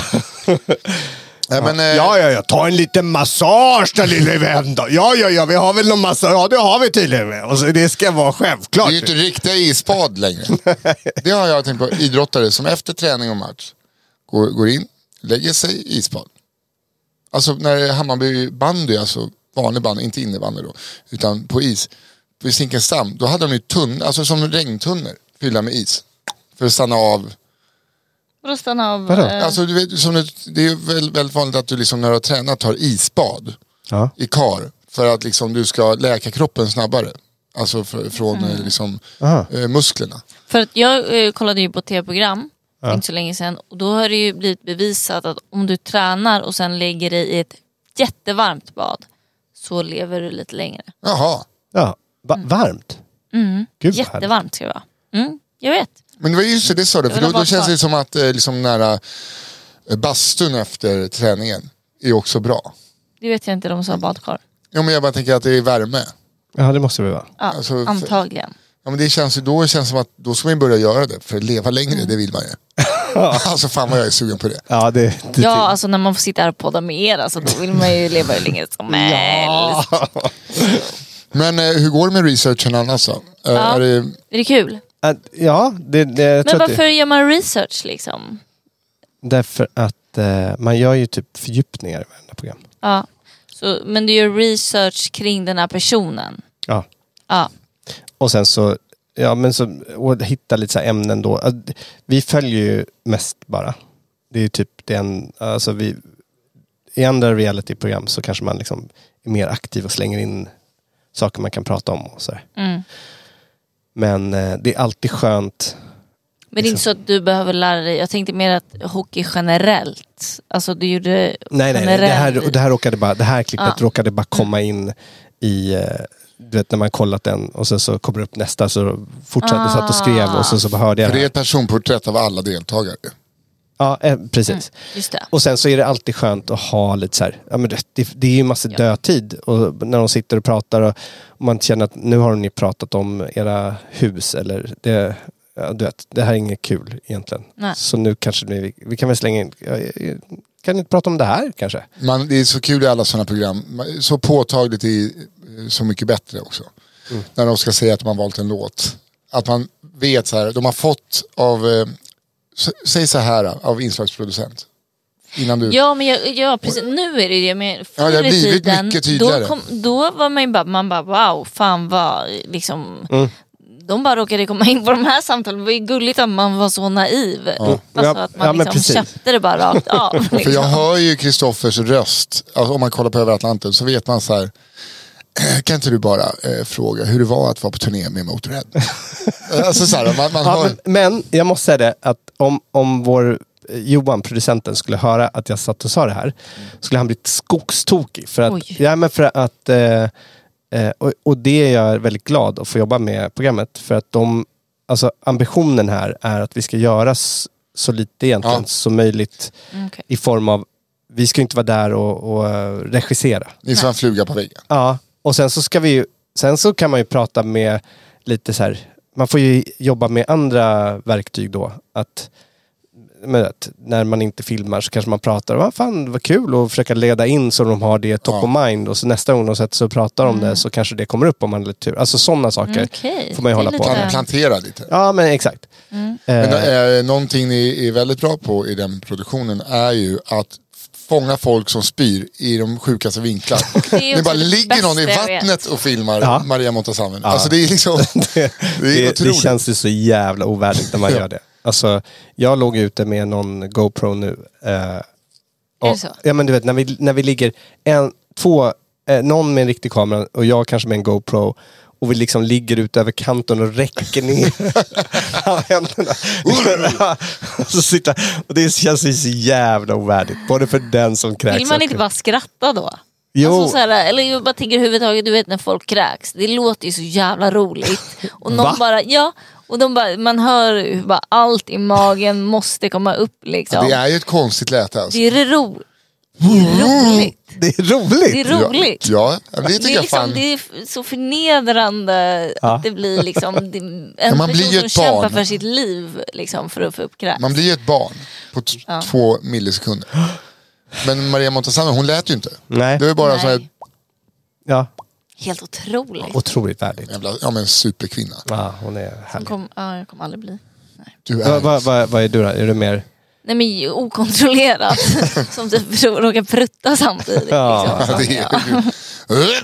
Men, ta en liten massage där, lille vän då. Ja, vi har väl någon massage. Ja, det har vi tydligen. Och så, det ska vara självklart. Det är ju inte riktiga isbad längre. Det har jag tänkt på. Idrottare som efter träning och match går in, lägger sig i isbad. Alltså när Hammarby bandy, alltså vanlig bandy, inte innebandy då, utan på is, på Zinkensdamm, då hade de ju tunnor, alltså som regntunnor fyllda med is. För att stanna av. För att stanna av? Alltså du vet, det är väldigt vanligt att du liksom när du har tränat tar isbad i kar. För att liksom du ska läka kroppen snabbare. Alltså från liksom, musklerna. För att jag kollade ju på tv-program inte så länge sedan. Och då har det ju blivit bevisat att om du tränar och sen lägger dig i ett jättevarmt bad så lever du lite längre. Jaha. Ja, varmt? Gud, jättevarmt ska det vara. Jag vet. Men det var just det sa du, för då känns det som att liksom nära bastun efter träningen är också bra. Det vet jag inte, de sa badkar. Ja, men jag bara tänker att det är värme. Ja, det måste vi vara. Ja, alltså, antagligen. Ja, men det känns som att då ska man börja göra det. För att leva längre, det vill man ju. Alltså fan vad jag är sugen på det. Ja, alltså när man får sitta här och podda med er, alltså, då vill man ju leva längre som helst. Men hur går det med researchen annars då? Är det kul? Ja, men varför gör man research liksom? Därför att man gör ju typ fördjupningar i varenda program. Ja, men du gör research kring den här personen? Ja. Och sen så, och hitta lite så här ämnen då. Vi följer ju mest bara. Det är ju typ i andra reality-program så kanske man liksom är mer aktiv och slänger in saker man kan prata om och så här. Men det är alltid skönt. Men det är inte så att du behöver lära dig. Jag tänkte mer att hockey generellt. Alltså du gjorde nej. Det här klippet råkade bara komma in i du vet när man kollat den och så kommer det upp nästa så fortsatte satt och skrev och så hörde jag. För det är ett personporträtt av alla deltagare. Ja, precis. Just det. Och sen så är det alltid skönt att ha lite så här, men det är ju massa dödtid och när de sitter och pratar och man känner att nu har ni pratat om era hus eller det, du vet, det här är inget kul egentligen. Nej. Så nu kanske vi kan väl slänga in, kan ni inte prata om det här kanske? Det är så kul i alla sådana program, så påtagligt är så mycket bättre också. När de ska säga att de har valt en låt. Att man vet så här, de har fått av säg så här av inslagsproducent. Innan du... Ja, precis. Nu är det det. Men det har blivit mycket tydligare. Då var man bara wow, fan vad liksom... De bara råkade komma in på de här samtalen. Det var ju gulligt att man var så naiv. Alltså att man liksom köpte det bara rakt av. Liksom. För jag hör ju Kristoffers röst. Alltså, om man kollar på Över Atlanten så vet man så här... Kan inte du bara fråga hur det var att vara på turné med Motörhead? Alltså så här, man har... men jag måste säga det att om vår Johan, producenten, skulle höra att jag satt och sa det här skulle han bli skogstokig. För att, och det är jag väldigt glad att få jobba med programmet. För att ambitionen här är att vi ska göra så lite egentligen som möjligt i form av, vi ska inte vara där och regissera. Ni ska en fluga på väggen. Ja. Och sen så kan man ju prata med lite så här, man får ju jobba med andra verktyg då, att när man inte filmar så kanske man pratar, vad fan vad kul, och försöka leda in så de har det top of mind, och så nästa gång de sätter sig och pratar om det så kanske det kommer upp om man har lite tur. Alltså sådana saker får man ju hålla på. Plantera lite. Ja, men exakt. Men någonting ni är väldigt bra på i den produktionen är ju att fånga folk som spyr i de sjukaste vinklar. Det bara ligger någon i vattnet och filmar Maria Montazami. Alltså det är liksom det känns ju så jävla ovärdigt när man gör det. Alltså jag låg ute med någon GoPro nu. Är det så? Ja, men du vet när vi ligger någon med en riktig kamera och jag kanske med en GoPro, och vi liksom ligger ut över kanten och räcker ner händerna. Och så sitter, och det känns ju så jävla ovärdigt. Både för den som kräks. Vill man inte bara skratta då? Jo. Alltså, så här, eller jag bara tänker överhuvudtaget, du vet när folk kräks. Det låter ju så jävla roligt. Och någon bara, och de bara, man hör hur bara allt i magen måste komma upp liksom. Ja, det är ju ett konstigt läte alltså. Det är roligt. Det är roligt. Det är roligt. Ja, det tycker jag fan. Det är så förnedrande att det blir liksom en man blir ju person ett som kämpar barn. för sitt liv liksom, för att få upp kräks. Man blir ju ett barn på 2 millisekunder. Men Maria Montazami, hon lät ju inte. Nej. Det är bara så här. Ja. Helt otroligt. Otroligt värdigt. Ja, men superkvinna. Ja, hon är härlig. Jag kommer aldrig bli. Du är... Vad är du då? Är du mer... Nej, men okontrollerat. Som typ råkar prutta samtidigt. Ja, liksom. det är...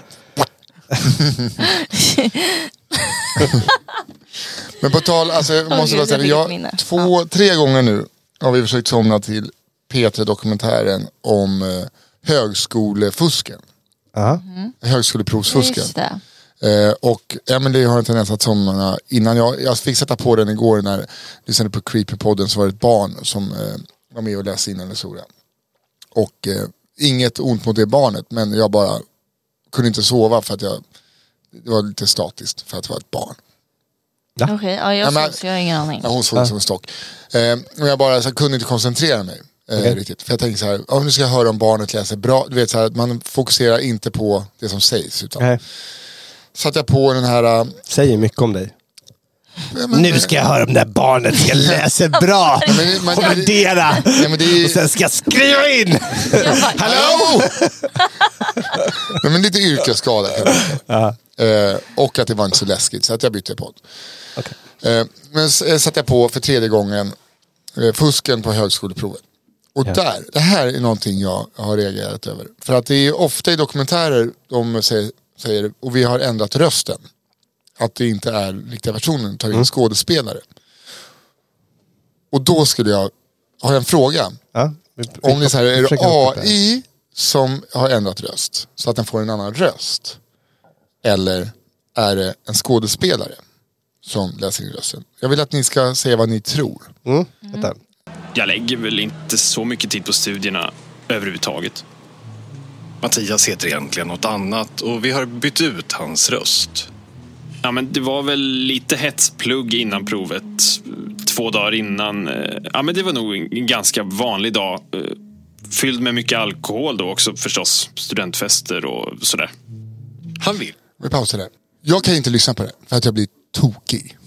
Men på tal, alltså jag måste bara säga, jag 2-3 gånger nu har vi försökt somna till P3-dokumentären om högskolefusken. Högskoleprovsfusken. Just det. Och Emily har en tendens att somna innan jag fick sätta på den igår när jag lyssnade på Creepy-podden, så var det ett barn som var med och läste in en historia. Och inget ont mot det barnet, men jag bara kunde inte sova för att det var lite statiskt för att det var ett barn. Okej, jag har ingen aning. Ja, hon såg som en stock. Och jag bara kunde inte koncentrera mig riktigt. För jag tänkte så här, nu ska jag höra om barnet läser bra. Du vet så här, att man fokuserar inte på det som sägs. Utan satt jag på den här... Säger mycket om dig. Nu ska jag höra om det här barnet ska läsa bra. Och värdera. Och sen ska jag skriva in. Hallå! Men lite yrkesskada. Och att det var inte så läskigt. Så att jag bytte podd. Okay. Men satt jag på för 3:e gången fusken på högskoleprovet. Och det här är någonting jag har reagerat över. För att det är ofta i dokumentärer de säger, och vi har ändrat rösten. Att det inte är riktiga versionen, tar in skådespelare. Och då har jag en fråga. Om det är så här, är det AI som har ändrat röst så att den får en annan röst? Eller är det en skådespelare som läser in rösten? Jag vill att ni ska säga vad ni tror. Jag lägger väl inte så mycket tid på studierna överhuvudtaget. Mattias heter egentligen något annat och vi har bytt ut hans röst. Ja, men det var väl lite hetsplugg innan provet. 2 dagar innan. Ja, men det var nog en ganska vanlig dag. Fylld med mycket alkohol då också förstås. Studentfester och sådär. Han vill. Vi pausar där. Jag kan inte lyssna på det för att jag blir tokig.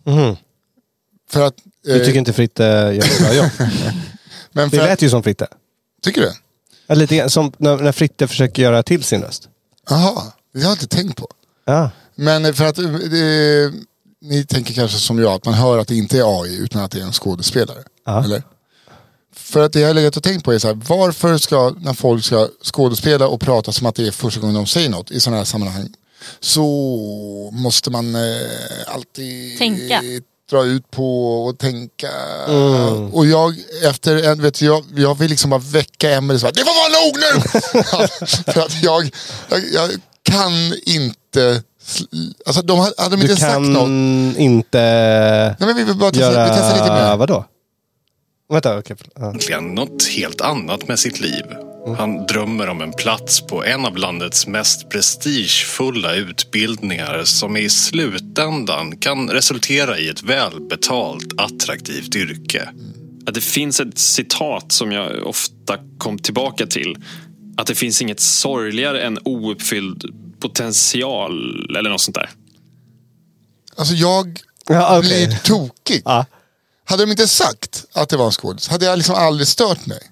För att... Du tycker inte Fritte gör ett bra jobb? Men det lät ju som Fritte. Tycker du? Ja, lite som när Fritte försöker göra till sin röst. Jaha, det har jag inte tänkt på. Ja. Men för att ni tänker kanske som jag, att man hör att det inte är AI utan att det är en skådespelare. Eller? För att det jag har legat och tänkt på är så här, varför ska, när folk ska skådespela och prata som att det är första gången de säger något i sådana här sammanhang, så måste man alltid dra ut på och tänka. Och jag efter jag vill liksom bara väcka Emily så att det får vara nog nu. För att jag kan inte, alltså de hade inte sagt något. Du kan inte. Nej, men vi vill bara testa lite mer. Vadå? Vänta, okej. Egentligen något helt annat med sitt liv. Han drömmer om en plats på en av landets mest prestigefulla utbildningar som i slutändan kan resultera i ett välbetalt, attraktivt yrke. Att det finns ett citat som jag ofta kom tillbaka till. Att det finns inget sorgligare än ouppfylld potential eller något sånt där. Alltså jag blir tokig. Hade de inte sagt att det var en skådis hade jag liksom aldrig stört mig.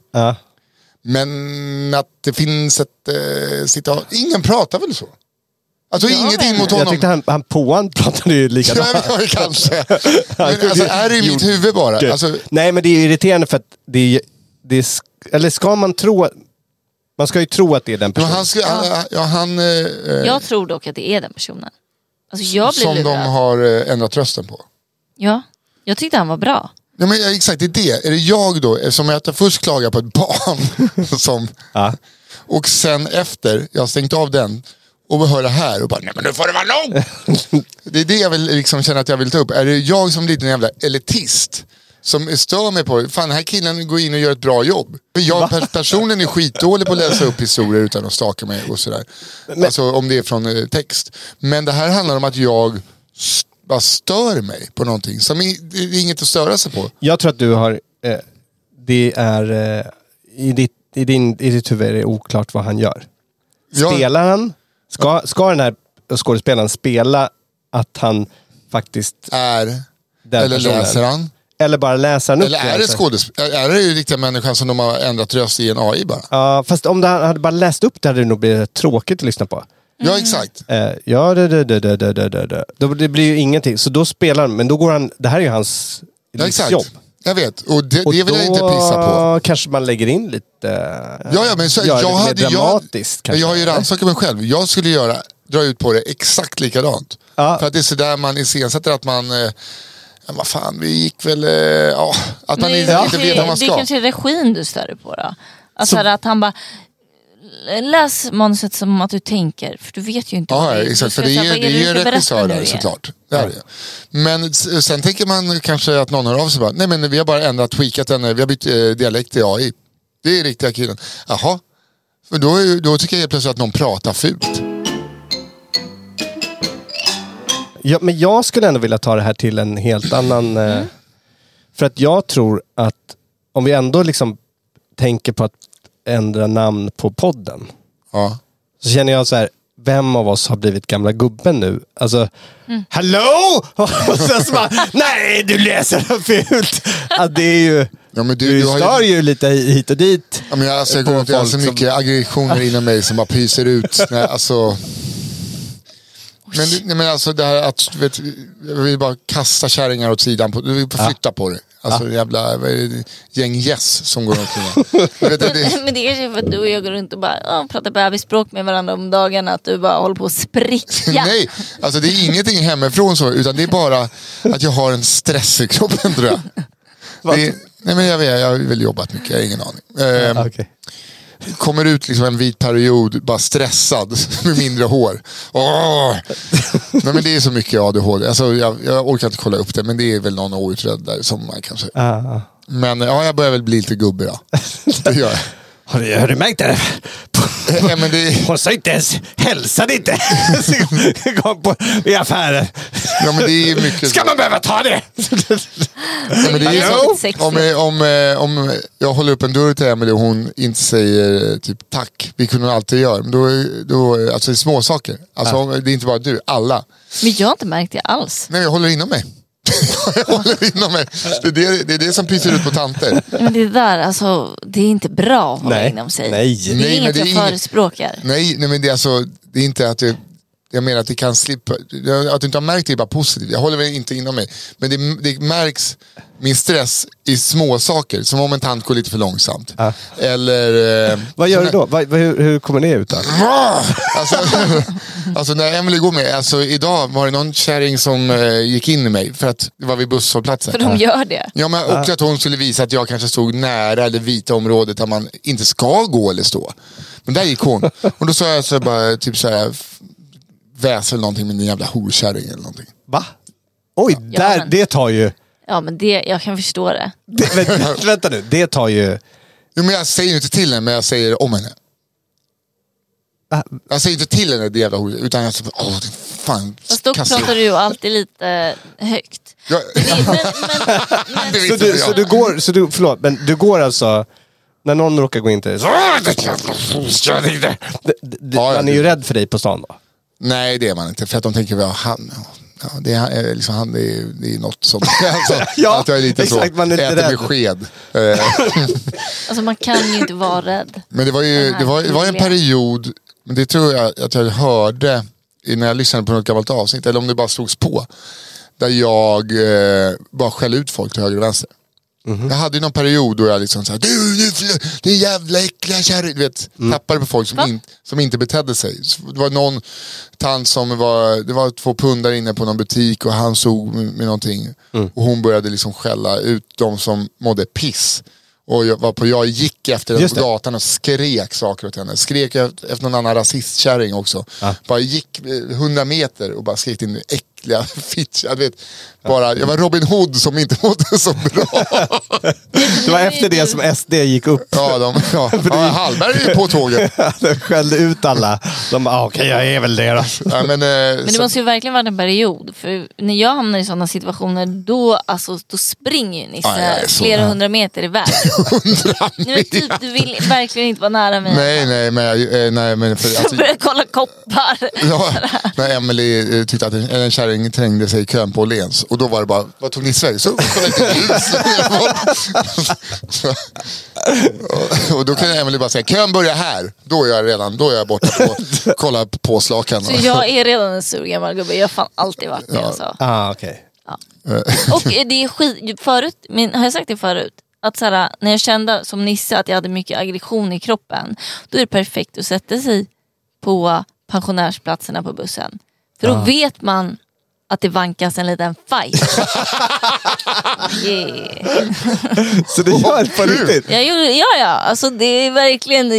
Men att det finns ett citat. Ingen pratar väl så? Alltså ingenting mot honom. Jag tyckte han pratade ju likadant. Ja, kanske. Men alltså, är det i mitt huvud bara? Alltså... Nej, men det är irriterande för att det är eller ska man tro... Man ska ju tro att det är den personen. Jag tror dock att det är den personen. Alltså jag blir som lurad. de har ändrat rösten på. Ja, jag tyckte han var bra. Ja, men exakt, det är det. Är det jag då, som jag först klagar på ett barn som... Och sen efter, jag har stängt av den och hör det här och bara, nej men nu får det vara nog. Det är det jag vill liksom känna att jag vill ta upp. Är det jag som liten jävla elitist som stör mig på, fan den här killen går in och gör ett bra jobb. För jag personen är skitdålig på att läsa upp historier utan att staka mig och sådär. Alltså om det är från text. Men det här handlar om att jag bara stör mig på någonting som det är inget att störa sig på. Jag tror att du har, det är i ditt huvud är det oklart vad han gör. Spelar han? Ska den här skådespelaren spela att han faktiskt är den eller personen? Läser han? Eller bara läser han upp? Eller är det skådespelare? Är det ju riktiga människan som de har ändrat röst i en AI bara? Ja, fast om han hade bara läst upp det hade det nog blivit tråkigt att lyssna på. Ja, exakt. Det blir ju ingenting. Så då spelar han, men då går han, det här är ju hans jobb. Jag vet, och det vill jag inte pissa på. Kanske man lägger in lite... Ja, men så, jag har ju rannsakat mig själv. Jag skulle dra ut på det exakt likadant. Ja. För att det är sådär man iscensätter att man... vad fan, vi gick väl... att man inte vet vad man ska. Det är kanske regin du stör på då. Alltså att han bara... Läs manuset som att du tänker, för du vet ju inte. Ja, exakt, för det är ju en regissör där såklart. Det är det. Men sen tänker man kanske att någon hör av sig bara, nej men vi har bara ändrat, tweakat den, vi har bytt dialekt i AI. Det är riktiga killen. Jaha, för då tycker jag plötsligt att någon pratar fult. Ja, men jag skulle ändå vilja ta det här till en helt annan... För att jag tror att om vi ändå liksom tänker på att ändra namn på podden. Ja. Så känner jag så här, vem av oss har blivit gamla gubben nu? Alltså, hallå! Och sen så bara, nej du läser det fult! Att det är ju... Ja, men du stör ju lite hit och dit. Ja, men jag går inte så mycket aggressioner inom mig som bara pyser ut. Nej, alltså... Men alltså det här att jag vill bara kasta kärringar åt sidan, du vill flytta på det. Alltså jävla gäng som går omkring. Men det är kanske för att du och jag går runt och bara pratar bebisspråk med varandra om dagarna, att du bara håller på att spricka. Nej, alltså det är ingenting hemifrån så, utan det är bara att jag har en stress i kroppen, tror jag. Nej men jag har väl jobbat mycket, jag har ingen aning. Okay. Kommer ut liksom en vit period, bara stressad med mindre hår. Nej, men det är så mycket ADHD. Alltså, jag orkar inte kolla upp det, men det är väl någon outredd där som man kanske... Men jag börjar väl bli lite gubbig då. Det gör jag. Har du märkt det? Men hon sa inte ens, hälsade inte i affären. Ja, men det är mycket... Ska man behöva ta det? Ja, men det är om jag håller upp en dörr till Emily och hon inte säger typ tack, vilket hon alltid gör. Men då alltså det är små saker. Alltså det är inte bara du, alla. Men jag har inte märkt det alls. Nej, jag håller inom mig. Det är det som pyser ut på tanter. Men det där, alltså, det är inte bra att hålla inom sig. Nej. Det är inget jag förespråkar. Nej, men det är alltså, det är inte att jag menar att det kan slippa, att du inte har märkt det är bara positivt. Jag håller väl inte inom mig. Men det märks min stress i små saker, som om en tant går lite för långsamt. Eller... vad gör du då? Hur kommer det ut då? Alltså när Emily går med, alltså idag var det någon kärring som gick in i mig för att det var vid busshållplatsen. För de gör det. Ja, men också att hon skulle visa att jag kanske stod nära det vita området där man inte ska gå eller stå. Men där gick hon. Och då sa jag så bara typ så här, väsel någonting med en jävla horkärring eller någonting. Va? Oj, det tar ju... Ja, men jag kan förstå det. Vänta nu, det tar ju... Jo, men jag säger inte till henne, men jag säger om henne. Jag säger inte till henne det jävla horkärring, utan jag säger, fan. Fast då pratar du ju alltid lite högt. Ja. Förlåt, men du går alltså... När någon råkar gå in till dig man är ju rädd för dig på stan då. Nej, det är man inte. För att de tänker att han... Ja, det är liksom han, det är något som... Alltså, att jag är lite exakt, så... Man är äter med sked. Alltså man kan ju inte vara rädd. Men det var ju det var en period... Men det tror jag att jag hörde när jag lyssnade på något gammalt avsnitt. Eller om det bara slogs på. Där jag bara skällde ut folk till höger och vänster. Jag hade ju någon period då jag liksom såhär, du är jävla äckliga kärring, du vet, tappade på folk som inte betedde sig. Det var någon tant som det var 2 pundar inne på någon butik och han såg med någonting och hon började liksom skälla ut de som mådde piss Och jag gick efter henne på gatan och skrek saker åt henne. Skrek efter någon annan rasistkärring också. Bara gick 100 meter och bara skrek in äckliga fitch. Jag var Robin Hood som inte mådde så bra. Det var efter det som SD gick upp. Ja, Hallberg är ju på tåget. De skällde ut alla. De bara, okej, jag är väl det då. Ja, men det måste ju verkligen vara en period. För när jag hamnar i sådana situationer, då springer ju Nisse flera 100 meter iväg. 100 meter? Du vill verkligen inte vara nära mig. Nej, men för jag började kolla koppar. Ja, när Emily tyckte att en kärring trängde sig i kön på Åhléns. Och då var det bara, vad tog ni i Sverige? Så kolla inte ljus. Och då kan Emily bara säga, kön börjar här. Då är jag borta på kolla på påslakan. Så jag är redan en sur gammal gubbe. Jag har fan alltid varit det. Alltså. Okej. Ja. Och det är förut, har jag sagt det förut? Att såhär, när jag kände som Nisse att jag hade mycket aggression i kroppen, då är det perfekt att sätta sig på pensionärsplatserna på bussen. För då vet man att det vankas en liten fight. Så det gör på riktigt? Ja. Alltså det är verkligen,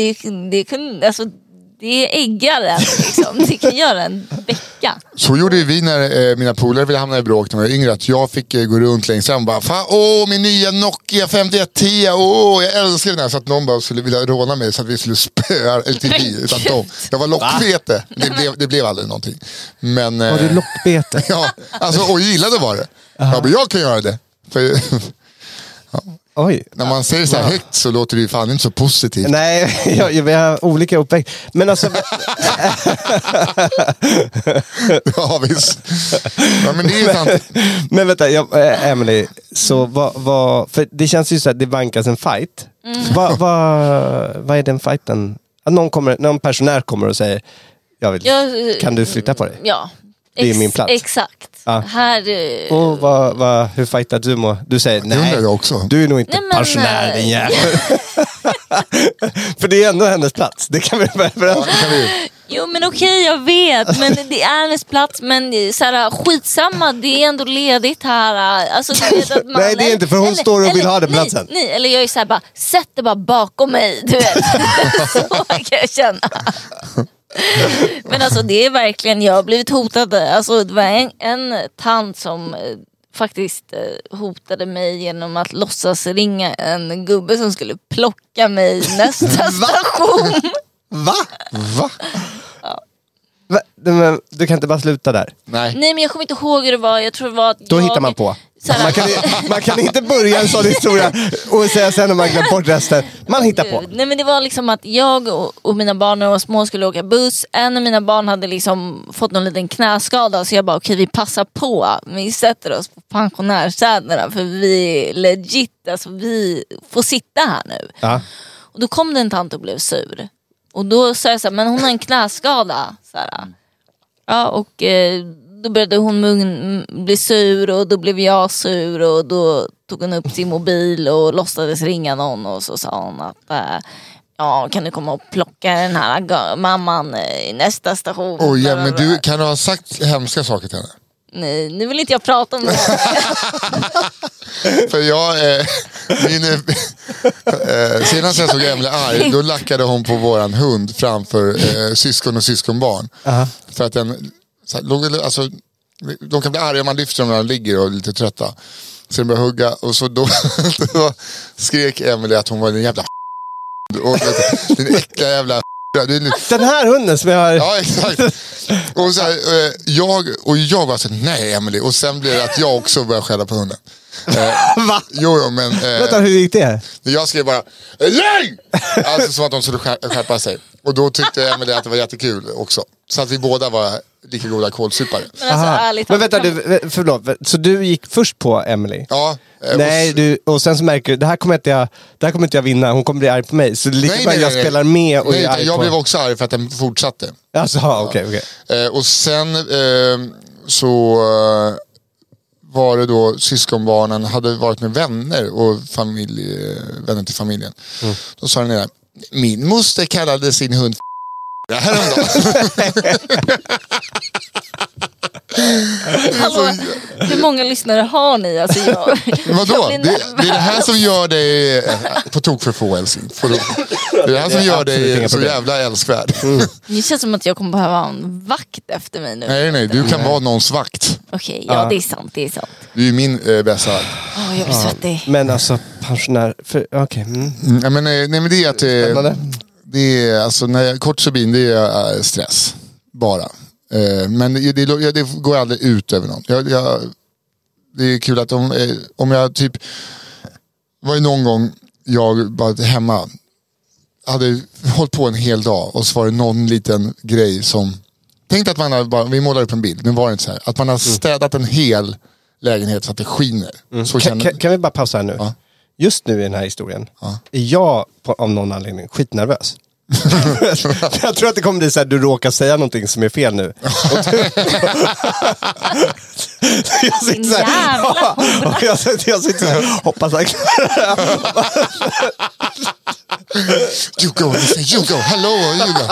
det är äggaren liksom. Det kan göra en vecka. Så gjorde vi när mina polare ville hamna i bråk när jag var yngre. Att jag fick gå runt längs fram och bara, fan, min nya Nokia 5110, jag älskar den här. Så att någon bara skulle vilja råna mig så att vi skulle spöa LTV. Jag var lockbete. Det blev aldrig någonting. Men, var du lockbete? Ja, alltså, och gillade var det. Jag kan göra det. För, Oj. När man säger så här högt så låter det ju fan inte så positivt. Nej, vi har olika uppväxt. Men alltså... Ja, visst. Ja, men det är sant. Men vänta, Emily, så för det känns ju så att det vankas en fight. Vad är den fighten? Att någon personär kommer och säger, kan du flytta på dig? Ja. Det är min plats. Exakt. Här, och hur fightar du? Du säger nej, du är nog inte pensionär, din jävel. För det är ändå hennes plats. Det kan vi överens. Jo, men okej, jag vet. Men det är hennes plats. Men såhär, skitsamma, det är ändå ledigt här. Alltså, du vet att man, nej, det är inte, för hon står och vill ha den platsen. Nej, eller jag är såhär bara, sätt det bara bakom mig. Du vet. Så kan jag känna. Men alltså det är verkligen, jag har blivit hotad. Alltså det var en tant som faktiskt hotade mig genom att låtsas ringa en gubbe som skulle plocka mig nästa station. Va? Ja. Men du kan inte bara sluta där. Nej, men jag kommer inte ihåg hur det var. Jag tror det var att då hittar man på. Man kan inte börja en sån historia och säga sen när man glömt bort resten. Man hittar på. Nej, men det var liksom att jag och mina barn när de var små skulle åka buss. En av mina barn hade liksom fått någon liten knäskada. Så jag bara, okej, vi passar på. Vi sätter oss på pensionärsädena. För vi är legit, alltså vi får sitta här nu. Och då kom det en tant och blev sur. Och då sa jag så här, men hon har en knäskada. Så här. Ja, och då började hon bli sur och då blev jag sur och då tog hon upp sin mobil och låtsades ringa någon och så sa hon att kan du komma och plocka den här mamman i nästa station. Men du kan ha sagt hemska saker till henne. Nej, nu vill inte jag prata om det. För senast jag såg Emily arg, då lackade hon på våran hund framför syskon och syskonbarn. För att de kan bli arga om man lyfter dem när de ligger och är lite trötta. Så de börjar hugga och så då skrek Emily att hon var en jävla och den äckliga jävla. Den här hunden som jag har... Ja, exakt. Och så här, jag var så nej Emily. Och sen blev det att jag också började skälla på hunden. Va? Jo, men... Vänta, hur gick det? Jag skrev bara lägg! Alltså som att de skulle skärpa sig. Och då tyckte Emily att det var jättekul också. Så att vi båda var lika goda kålsupare. Men vänta, förlåt. Så du gick först på Emily? Ja. Nej, och sen så märker du, det här kommer inte jag vinna. Hon kommer bli arg på mig. Så jag spelar med och är arg jag på... blev också arg för att den fortsatte. Alltså, okej. Och sen så var det då syskonbarnen hade varit med vänner och vänner till familjen. Då sa den där, min moster kallade sin hund Hur många lyssnare har ni? Alltså Vadå? Det är det här som gör dig på tok för få, älskling. Det är det här som gör dig så jävla älskvärd. Det känns som att jag kommer behöva en vakt efter mig nu. Nej, du kan vara någons vakt. Okej, ja, det är sant. Det är sant. Du är ju min bästa vakt. Jag blir svettig. Men alltså pensionär, okej. Nej men det är att det är alltså kort så bin, det är stress bara. Men det går aldrig ut över någon. Det är kul att om jag typ var ju någon gång jag var hemma, hade hållit på en hel dag och så var det någon liten grej som, tänk att man har vi målar upp en bild, nu var det inte så här, att man har städat en hel lägenhet så att det skiner. Så kan vi bara pausa här nu? Ja. Just nu i den här historien är jag av någon anledning skitnervös. Jag tror att det kommer bli så här, du råkar säga någonting som är fel nu. Jag sitter så här, jag sitter så här, hoppas att you go, hello, you go.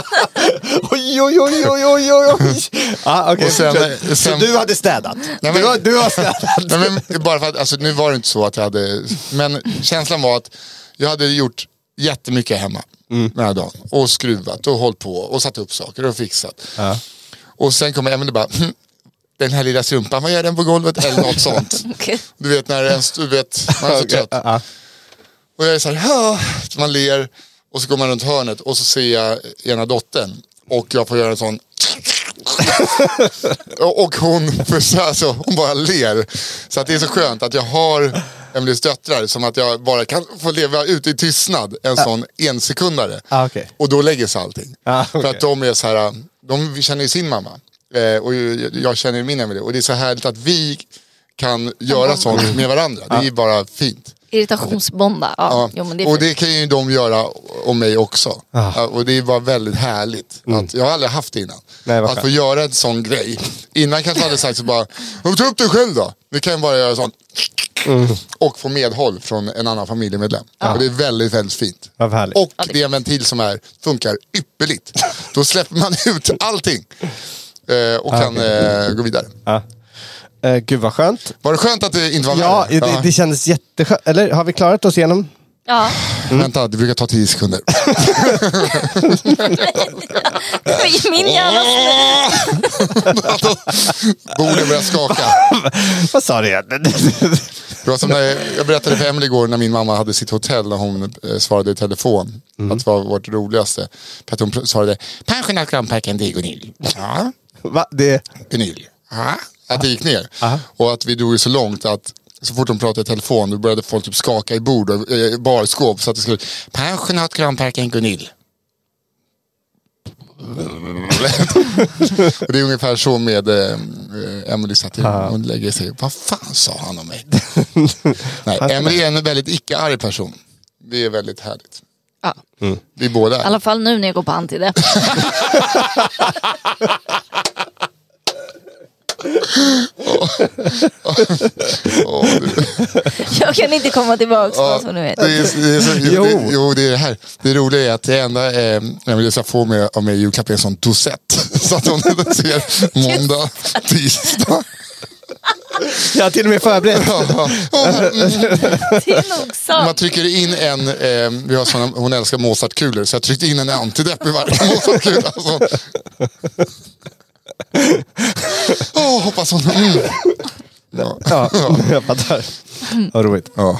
Oj. Okay. Så du hade städat? Nej, men, du har städat? Nej, men, bara för att, alltså, nu var det inte så att jag hade, men känslan var att jag hade gjort jättemycket hemma den här dagen. Och skruvat och hållit på och satt upp saker och fixat. Och sen kommer Emelie bara, den här lilla strumpan, vad gör den på golvet? Eller något sånt. Okay. Du vet, när man är så trött. Och jag är så här, man ler. Och så går man runt hörnet och så ser jag ena dottern. Och jag får göra en sån. Och hon bara ler. Så att det är så skönt att jag har Emelies döttrar, som att jag bara kan få leva ute i tystnad en sån ensekundare. Okay. Och då lägger sig allting. Okay. För att de är så här, de känner ju sin mamma. Och jag känner min Emelie. Och det är så härligt att vi kan göra sånt med varandra. Det är ju bara fint. Irritationsbonda. Ja. Jo, men det och det kan ju de göra om mig också. Och det är bara väldigt härligt. Att jag har aldrig haft det innan. Nej, att få göra en sån grej. Innan kanske jag hade sagt så bara, ta upp dig själv då. Vi kan bara göra sånt. Och få medhåll från en annan familjemedlem. Och det är väldigt, väldigt fint. Och det är en ventil som funkar ypperligt. Då släpper man ut allting. Och kan gå vidare. Gud vad skönt. Var det skönt att det inte var värre? Ja, det kändes jätteskönt. Eller har vi klarat oss igenom? Ja. Vänta, det brukar ta 10 sekunder. Min jävla Borden börjar skaka. Vad sa du? Det var som när jag berättade för Emelie igår när min mamma hade sitt hotell, när hon svarade i telefon. Att det var vårt roligaste. För att hon svarade, pensionatgrannparken, det är Gunil. Ja. Va? Det? Gunil. Ja. Att det gick ner. Och att vi drog ju så långt att så fort de pratade i telefon, då började folk typ skaka i bord och barskåp, så att det skulle pensionatgrannparken Gunil. Och det är ungefär så med Emelie, så att hon lägger sig. Vad fan sa han om mig? Nej, Emelie är en väldigt icke-arg person. Det är väldigt härligt. Ja. Vi är båda. I alla fall nu när jag går på antidepp. Jag kan inte komma tillbaka som du vet. Det här. Det roliga är att det enda jag vill få med av mig i julklapp är en sån dosett. Så att hon ser måndag, tisdag. Jag har till och med förberett. Det är nog sant. Man trycker in vi har såna, hon älskar Mozartkulor, så jag tryckte in en antidepp i varje Mozartkula. Hoppas hon. Ja, jag fattar. Vad roligt. Ja.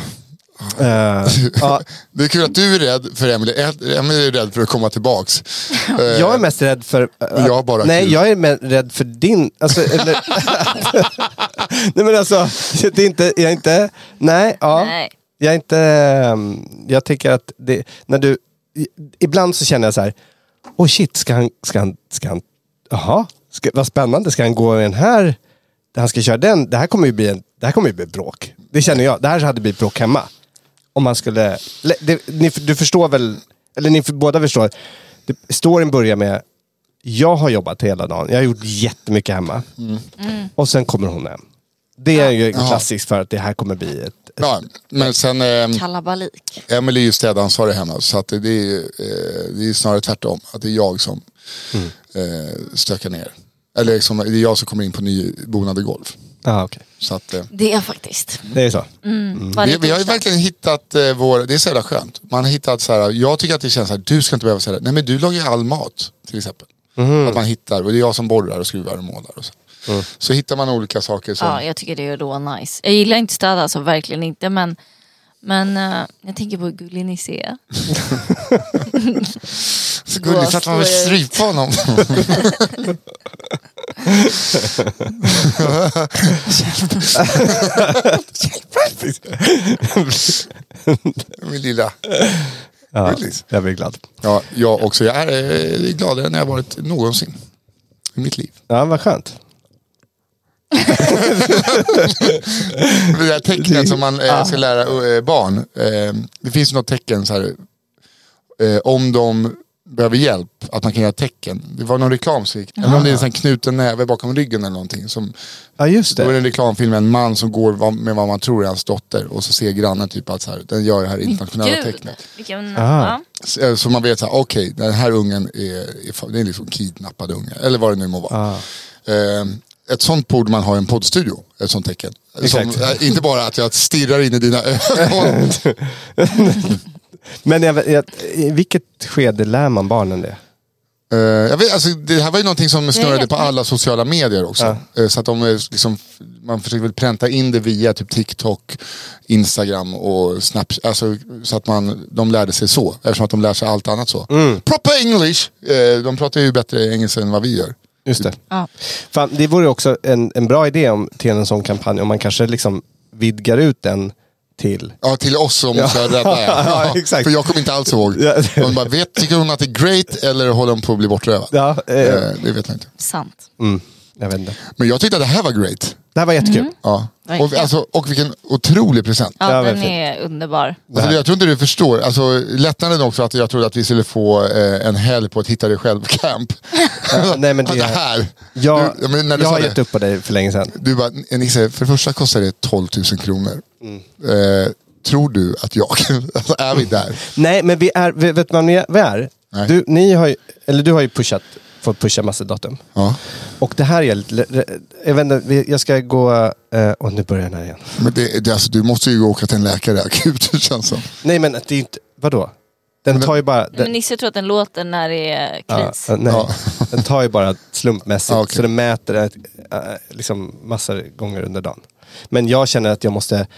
Det är kul att du är rädd för Emelie. Emelie är rädd för att komma tillbaks. Jag är mest rädd för... jag är mer rädd för din... Alltså, eller, nej men alltså, det är inte... Jag är inte... Nej. Jag är inte... Jag tycker att det... När du... Ibland så känner jag så här... shit, ska han... Jaha, vad spännande. Ska han gå i den här... Han ska köra den... Det här kommer ju bli bråk. Det känner jag. Det här hade blivit bråk hemma. Om man skulle... Du förstår väl... Eller ni båda förstår. Storyn börjar med... Jag har jobbat hela dagen. Jag har gjort jättemycket hemma. Och sen kommer hon hem. Det är ju klassiskt för att det här kommer bli ett... Ja, men sen... Kalabalik. Emelie är ju städansvarig hemma. Så att det är snarare tvärtom. Att det är jag som stökar ner. Eller liksom, det är jag som kommer in på nybonade golv. Okay. Så att, det är faktiskt. Det är så. Vi har ju verkligen hittat det är så jävla skönt. Man har hittat så här, jag tycker att det känns så här, du ska inte behöva säga det. Nej men du lagar all mat till exempel. Att man hittar, och det är jag som borrar och skruvar och målar och så. Så hittar man olika saker som... Ja, jag tycker det är då nice. Jag gillar inte städa, alltså verkligen inte, men jag tänker på Gullig Nisse. Så gulligt så att man vill strypa honom. Min lilla. Ja, jag blir glad. Ja, jag också. Jag är gladare än jag varit någonsin i mitt liv. Ja, vad skönt. Det här tecknet som man ska lära barn. Det finns något tecken så här, om de behöver hjälp, att man kan göra tecken. Det var någon reklamsik. Eller om det är en sån knuten näve bakom ryggen eller någonting. Som, ja, just det. Då är det en reklamfilm med en man som går med vad man tror är hans dotter. Och så ser grannen typ att så här, den gör det här internationella tecknet. Så man vet så här, okej, den här ungen är liksom kidnappad unge. Eller vad det nu må vara. Ett sånt borde man ha i en poddstudio. Ett sånt tecken. Som, inte bara att jag stirrar in i dina ögon. Men i vilket skede lär man barnen det? Jag vet, alltså, det här var ju någonting som snurrade på alla sociala medier också. Så att liksom, man försöker väl pränta in det via typ TikTok, Instagram och Snapchat. Alltså, så att de lärde sig så. Eftersom att de lär sig allt annat så. Proper English! De pratar ju bättre engelska än vad vi gör. Just det. Fan, det vore också en bra idé till en sån kampanj. Om man kanske liksom vidgar ut den till... Ja, till oss som måste rädda. Ja, exakt. För jag kommer inte alls ihåg. De bara, tycker hon att det är great eller håller de på att bli bortrövad? Det vet jag inte. Sant. Jag vet inte. Men jag tyckte att det här var great. Det här var jättekul. Ja. Och vilken otrolig present. Ja, den är underbar. Alltså, jag tror inte du förstår. Alltså, lättnaden också att jag trodde att vi skulle få en helg på att hitta dig själv camp. Nej, men det här. Jag har gett upp på dig för länge sedan. Du bara, Nisse, för det första kostar det 12 000 kronor. Tror du att alltså, är vi där? Nej, men vi är, vet man vi är? Du har ju fått pusha massa datum. Ja. Och det här är lite, jag vet inte, jag ska gå, och nu börjar den här igen. Men alltså, du måste ju åka till en läkare akut, det känns som. Nej, men det är inte, vadå? Den tar ju bara... Men Nisse tror att den låter när det är kris. Den tar ju bara slumpmässigt. Så den mäter liksom massor gånger under dagen. Men jag känner att jag måste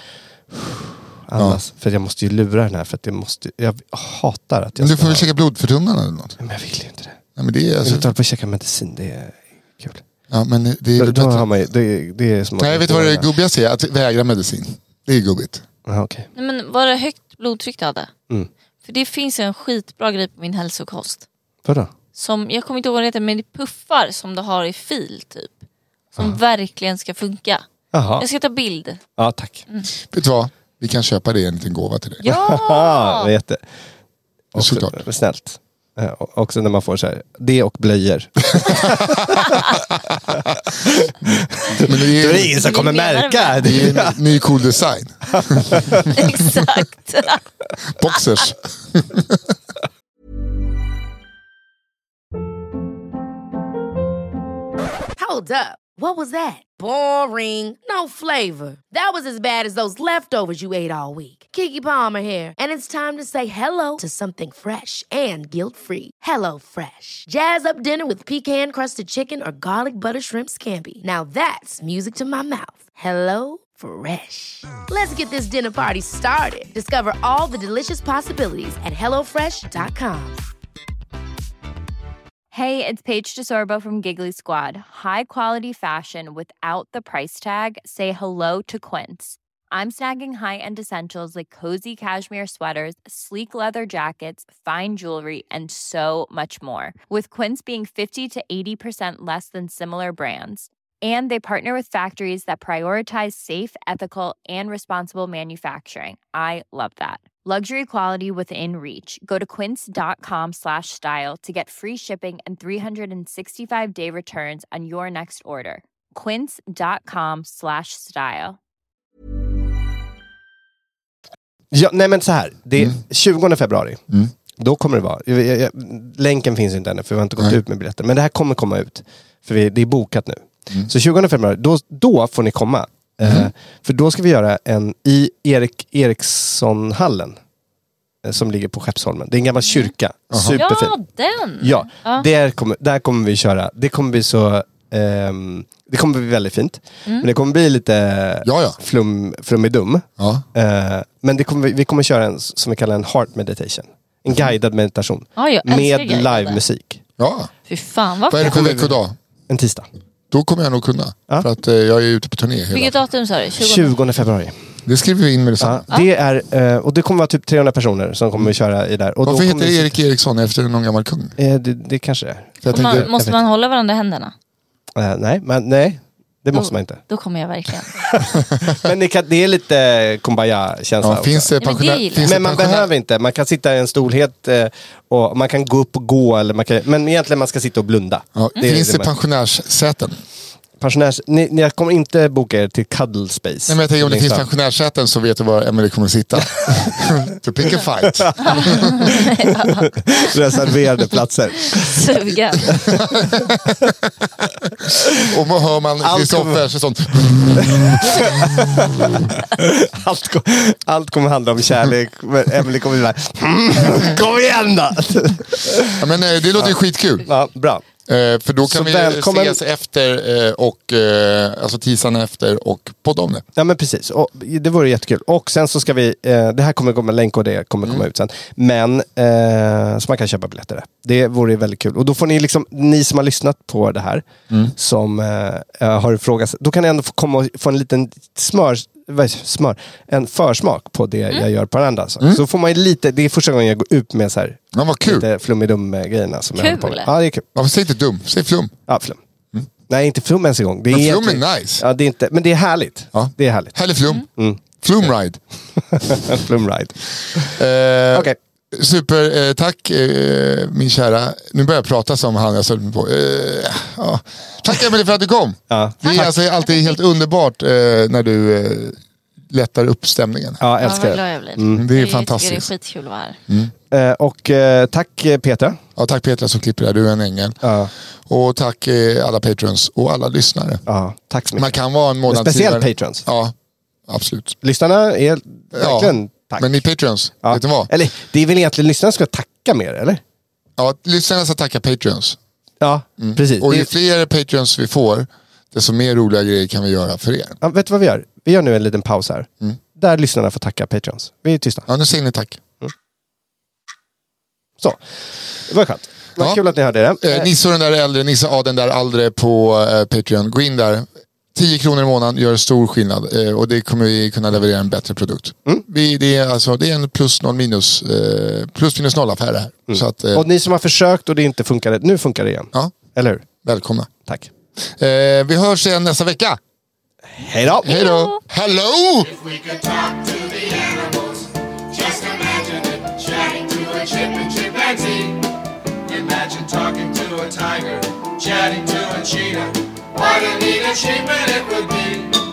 andas. För jag måste ju lura den här. För att jag hatar att jag... Men du får väl käka blodförtunnande eller något? Men jag vill ju inte det. Ja, men det är alltså... Jag tar på att käka medicin, det är kul. Ja, men det är... Då har man ju, det är som... Nej, jag vet vad det är gubbigaste är? Att vägra medicin. Det är gubbigt. Okay. Nej, men var det högt blodtryck du hade? För det finns en skitbra grej på min hälsokost. Vadå? Som, jag kommer inte ihåg vad det heter, men det är puffar som du har i fil typ. Som verkligen ska funka. Aha. Jag ska ta bild. Ja, tack. Vet du vad? Vi kan köpa det en liten gåva till dig. Ja! Vet det. Såklart. Snällt. Också när man får så här, det och blöjor. Men det är ingen som kommer märka. Det är en ny cool design. Exakt. Boxers. Hold up. What was that? Boring. No flavor. That was as bad as those leftovers you ate all week. Keke Palmer here, and it's time to say hello to something fresh and guilt-free. Hello Fresh. Jazz up dinner with pecan-crusted chicken or garlic butter shrimp scampi. Now that's music to my mouth. Hello Fresh. Let's get this dinner party started. Discover all the delicious possibilities at hellofresh.com. Hey, it's Paige DeSorbo from Giggly Squad. High quality fashion without the price tag. Say hello to Quince. I'm snagging high-end essentials like cozy cashmere sweaters, sleek leather jackets, fine jewelry, and so much more. With Quince being 50 to 80% less than similar brands. And they partner with factories that prioritize safe, ethical, and responsible manufacturing. I love that. Luxury quality within reach. Go to quince.com/style to get free shipping and 365-day returns on your next order. Quince.com/style. Ja, nej men så här. Det är 20 februari. Då kommer det vara. Länken finns inte ännu för vi har inte gått ut med biljetter. Men det här kommer komma ut. För det är bokat nu. Så 20 februari, då får ni komma. För då ska vi göra en i Eriksson-hallen. Som ligger på Skeppsholmen. Det är en gammal kyrka. Superfin. Ja, den! Ja, där kommer vi köra. Det kommer bli så... det kommer bli väldigt fint. Men det kommer bli lite flummidum. Men vi kommer köra en som vi kallar en heart meditation. En guidad meditation. Med livemusik. Ja. Fy fan, vad är det för veckodag? En tisdag. Då kommer jag nog kunna. För att jag är ute på turné. Vilket datum sa du? 20 februari. Det skriver vi in med detsamma. Det är, och det kommer vara typ 300 personer som kommer köra i där. Och varför heter Erik Eriksson efter någon gammal kung? Det kanske är. Måste man hålla varandra i händerna? Nej. Det måste man inte. Då kommer jag verkligen. Men det är lite kumbaya-känsla. Finns det men man behöver inte. Man kan sitta i en stol och man kan gå upp och gå. Men egentligen man ska sitta och blunda. Finns det pensionärssäten? Jag kommer inte boka er till Cuddle Space. Nej, men jag tänker om det finns pensionärssäten så vet du var Emily kommer att sitta. To pick a fight. Reserverade platser. Sugen. Och då hör man Kristoffers och sånt. Allt kommer handla om kärlek. Emily kommer att kom igen då! Ja, men det låter ju skitkul. Ja, bra. För då kan vi ses efter och alltså tisdagen efter och podda om det. Ja men precis, och det vore jättekul. Och sen så ska vi, det här kommer komma länk och det kommer komma ut sen. Men så man kan köpa biljetter där. Det vore väldigt kul. Och då får ni liksom, ni som har lyssnat på det här som har frågat, då kan ni ändå få komma och få en liten en försmak på det jag gör på den andra. Så får man ju lite, det är första gången jag går ut med så här vad kul. Lite flummidum-grejerna som jag håller på med. Ja, det är kul. Varför säg inte dum? Säg flum. Ja, flum. Nej, inte flum ens en gång. Men flum är nice. Ja, det är inte, men det är härligt. Ja. Det är härligt. Härlig flum. Flumride. Flumride. Okej. Super, tack min kära. Nu börjar jag prata som han jag sökte på. Tack Emily för att du kom. Det är alltså alltid helt underbart när du lättar upp stämningen. Ja, älskar det. Det är fantastiskt. Det är skitkul att vara här. Och tack Petra. Ja, tack Petra som klipper det. Du är en ängel. Och tack alla patrons och alla lyssnare. Ja, tack så mycket. Man kan vara en månad speciellt patrons. Ja, absolut. Lyssnarna är verkligen tack. Men ni patrons, vet du vad? Eller det är väl egentligen lyssnarna ska tacka mer, eller? Ja, lyssnarna ska tacka patrons. Ja, precis. Och ju fler patrons vi får, desto mer roliga grejer kan vi göra för er. Ja, vet du vad vi gör? Vi gör nu en liten paus här. Där lyssnarna får tacka patrons. Vi är tysta. Ja, nu säger ni tack. Så, det var skönt. Det var kul att ni hörde det. Nisse och den där äldre, Nisse A den där äldre på Patreon. Gå in där. 10 kronor i månaden gör stor skillnad. Och det kommer vi kunna leverera en bättre produkt. Det är en plus minus noll affär det här. Så att, och ni som har försökt och det inte funkade, nu funkar det igen. Ja. Eller hur? Välkomna. Tack. Vi hörs igen nästa vecka. Hej då! Hej då! Hello! If we could talk to the animals, just imagine it, chatting to a chip and chimpanzee. Imagine talking to a tiger, chatting to a cheetah. What a neat achievement it would be.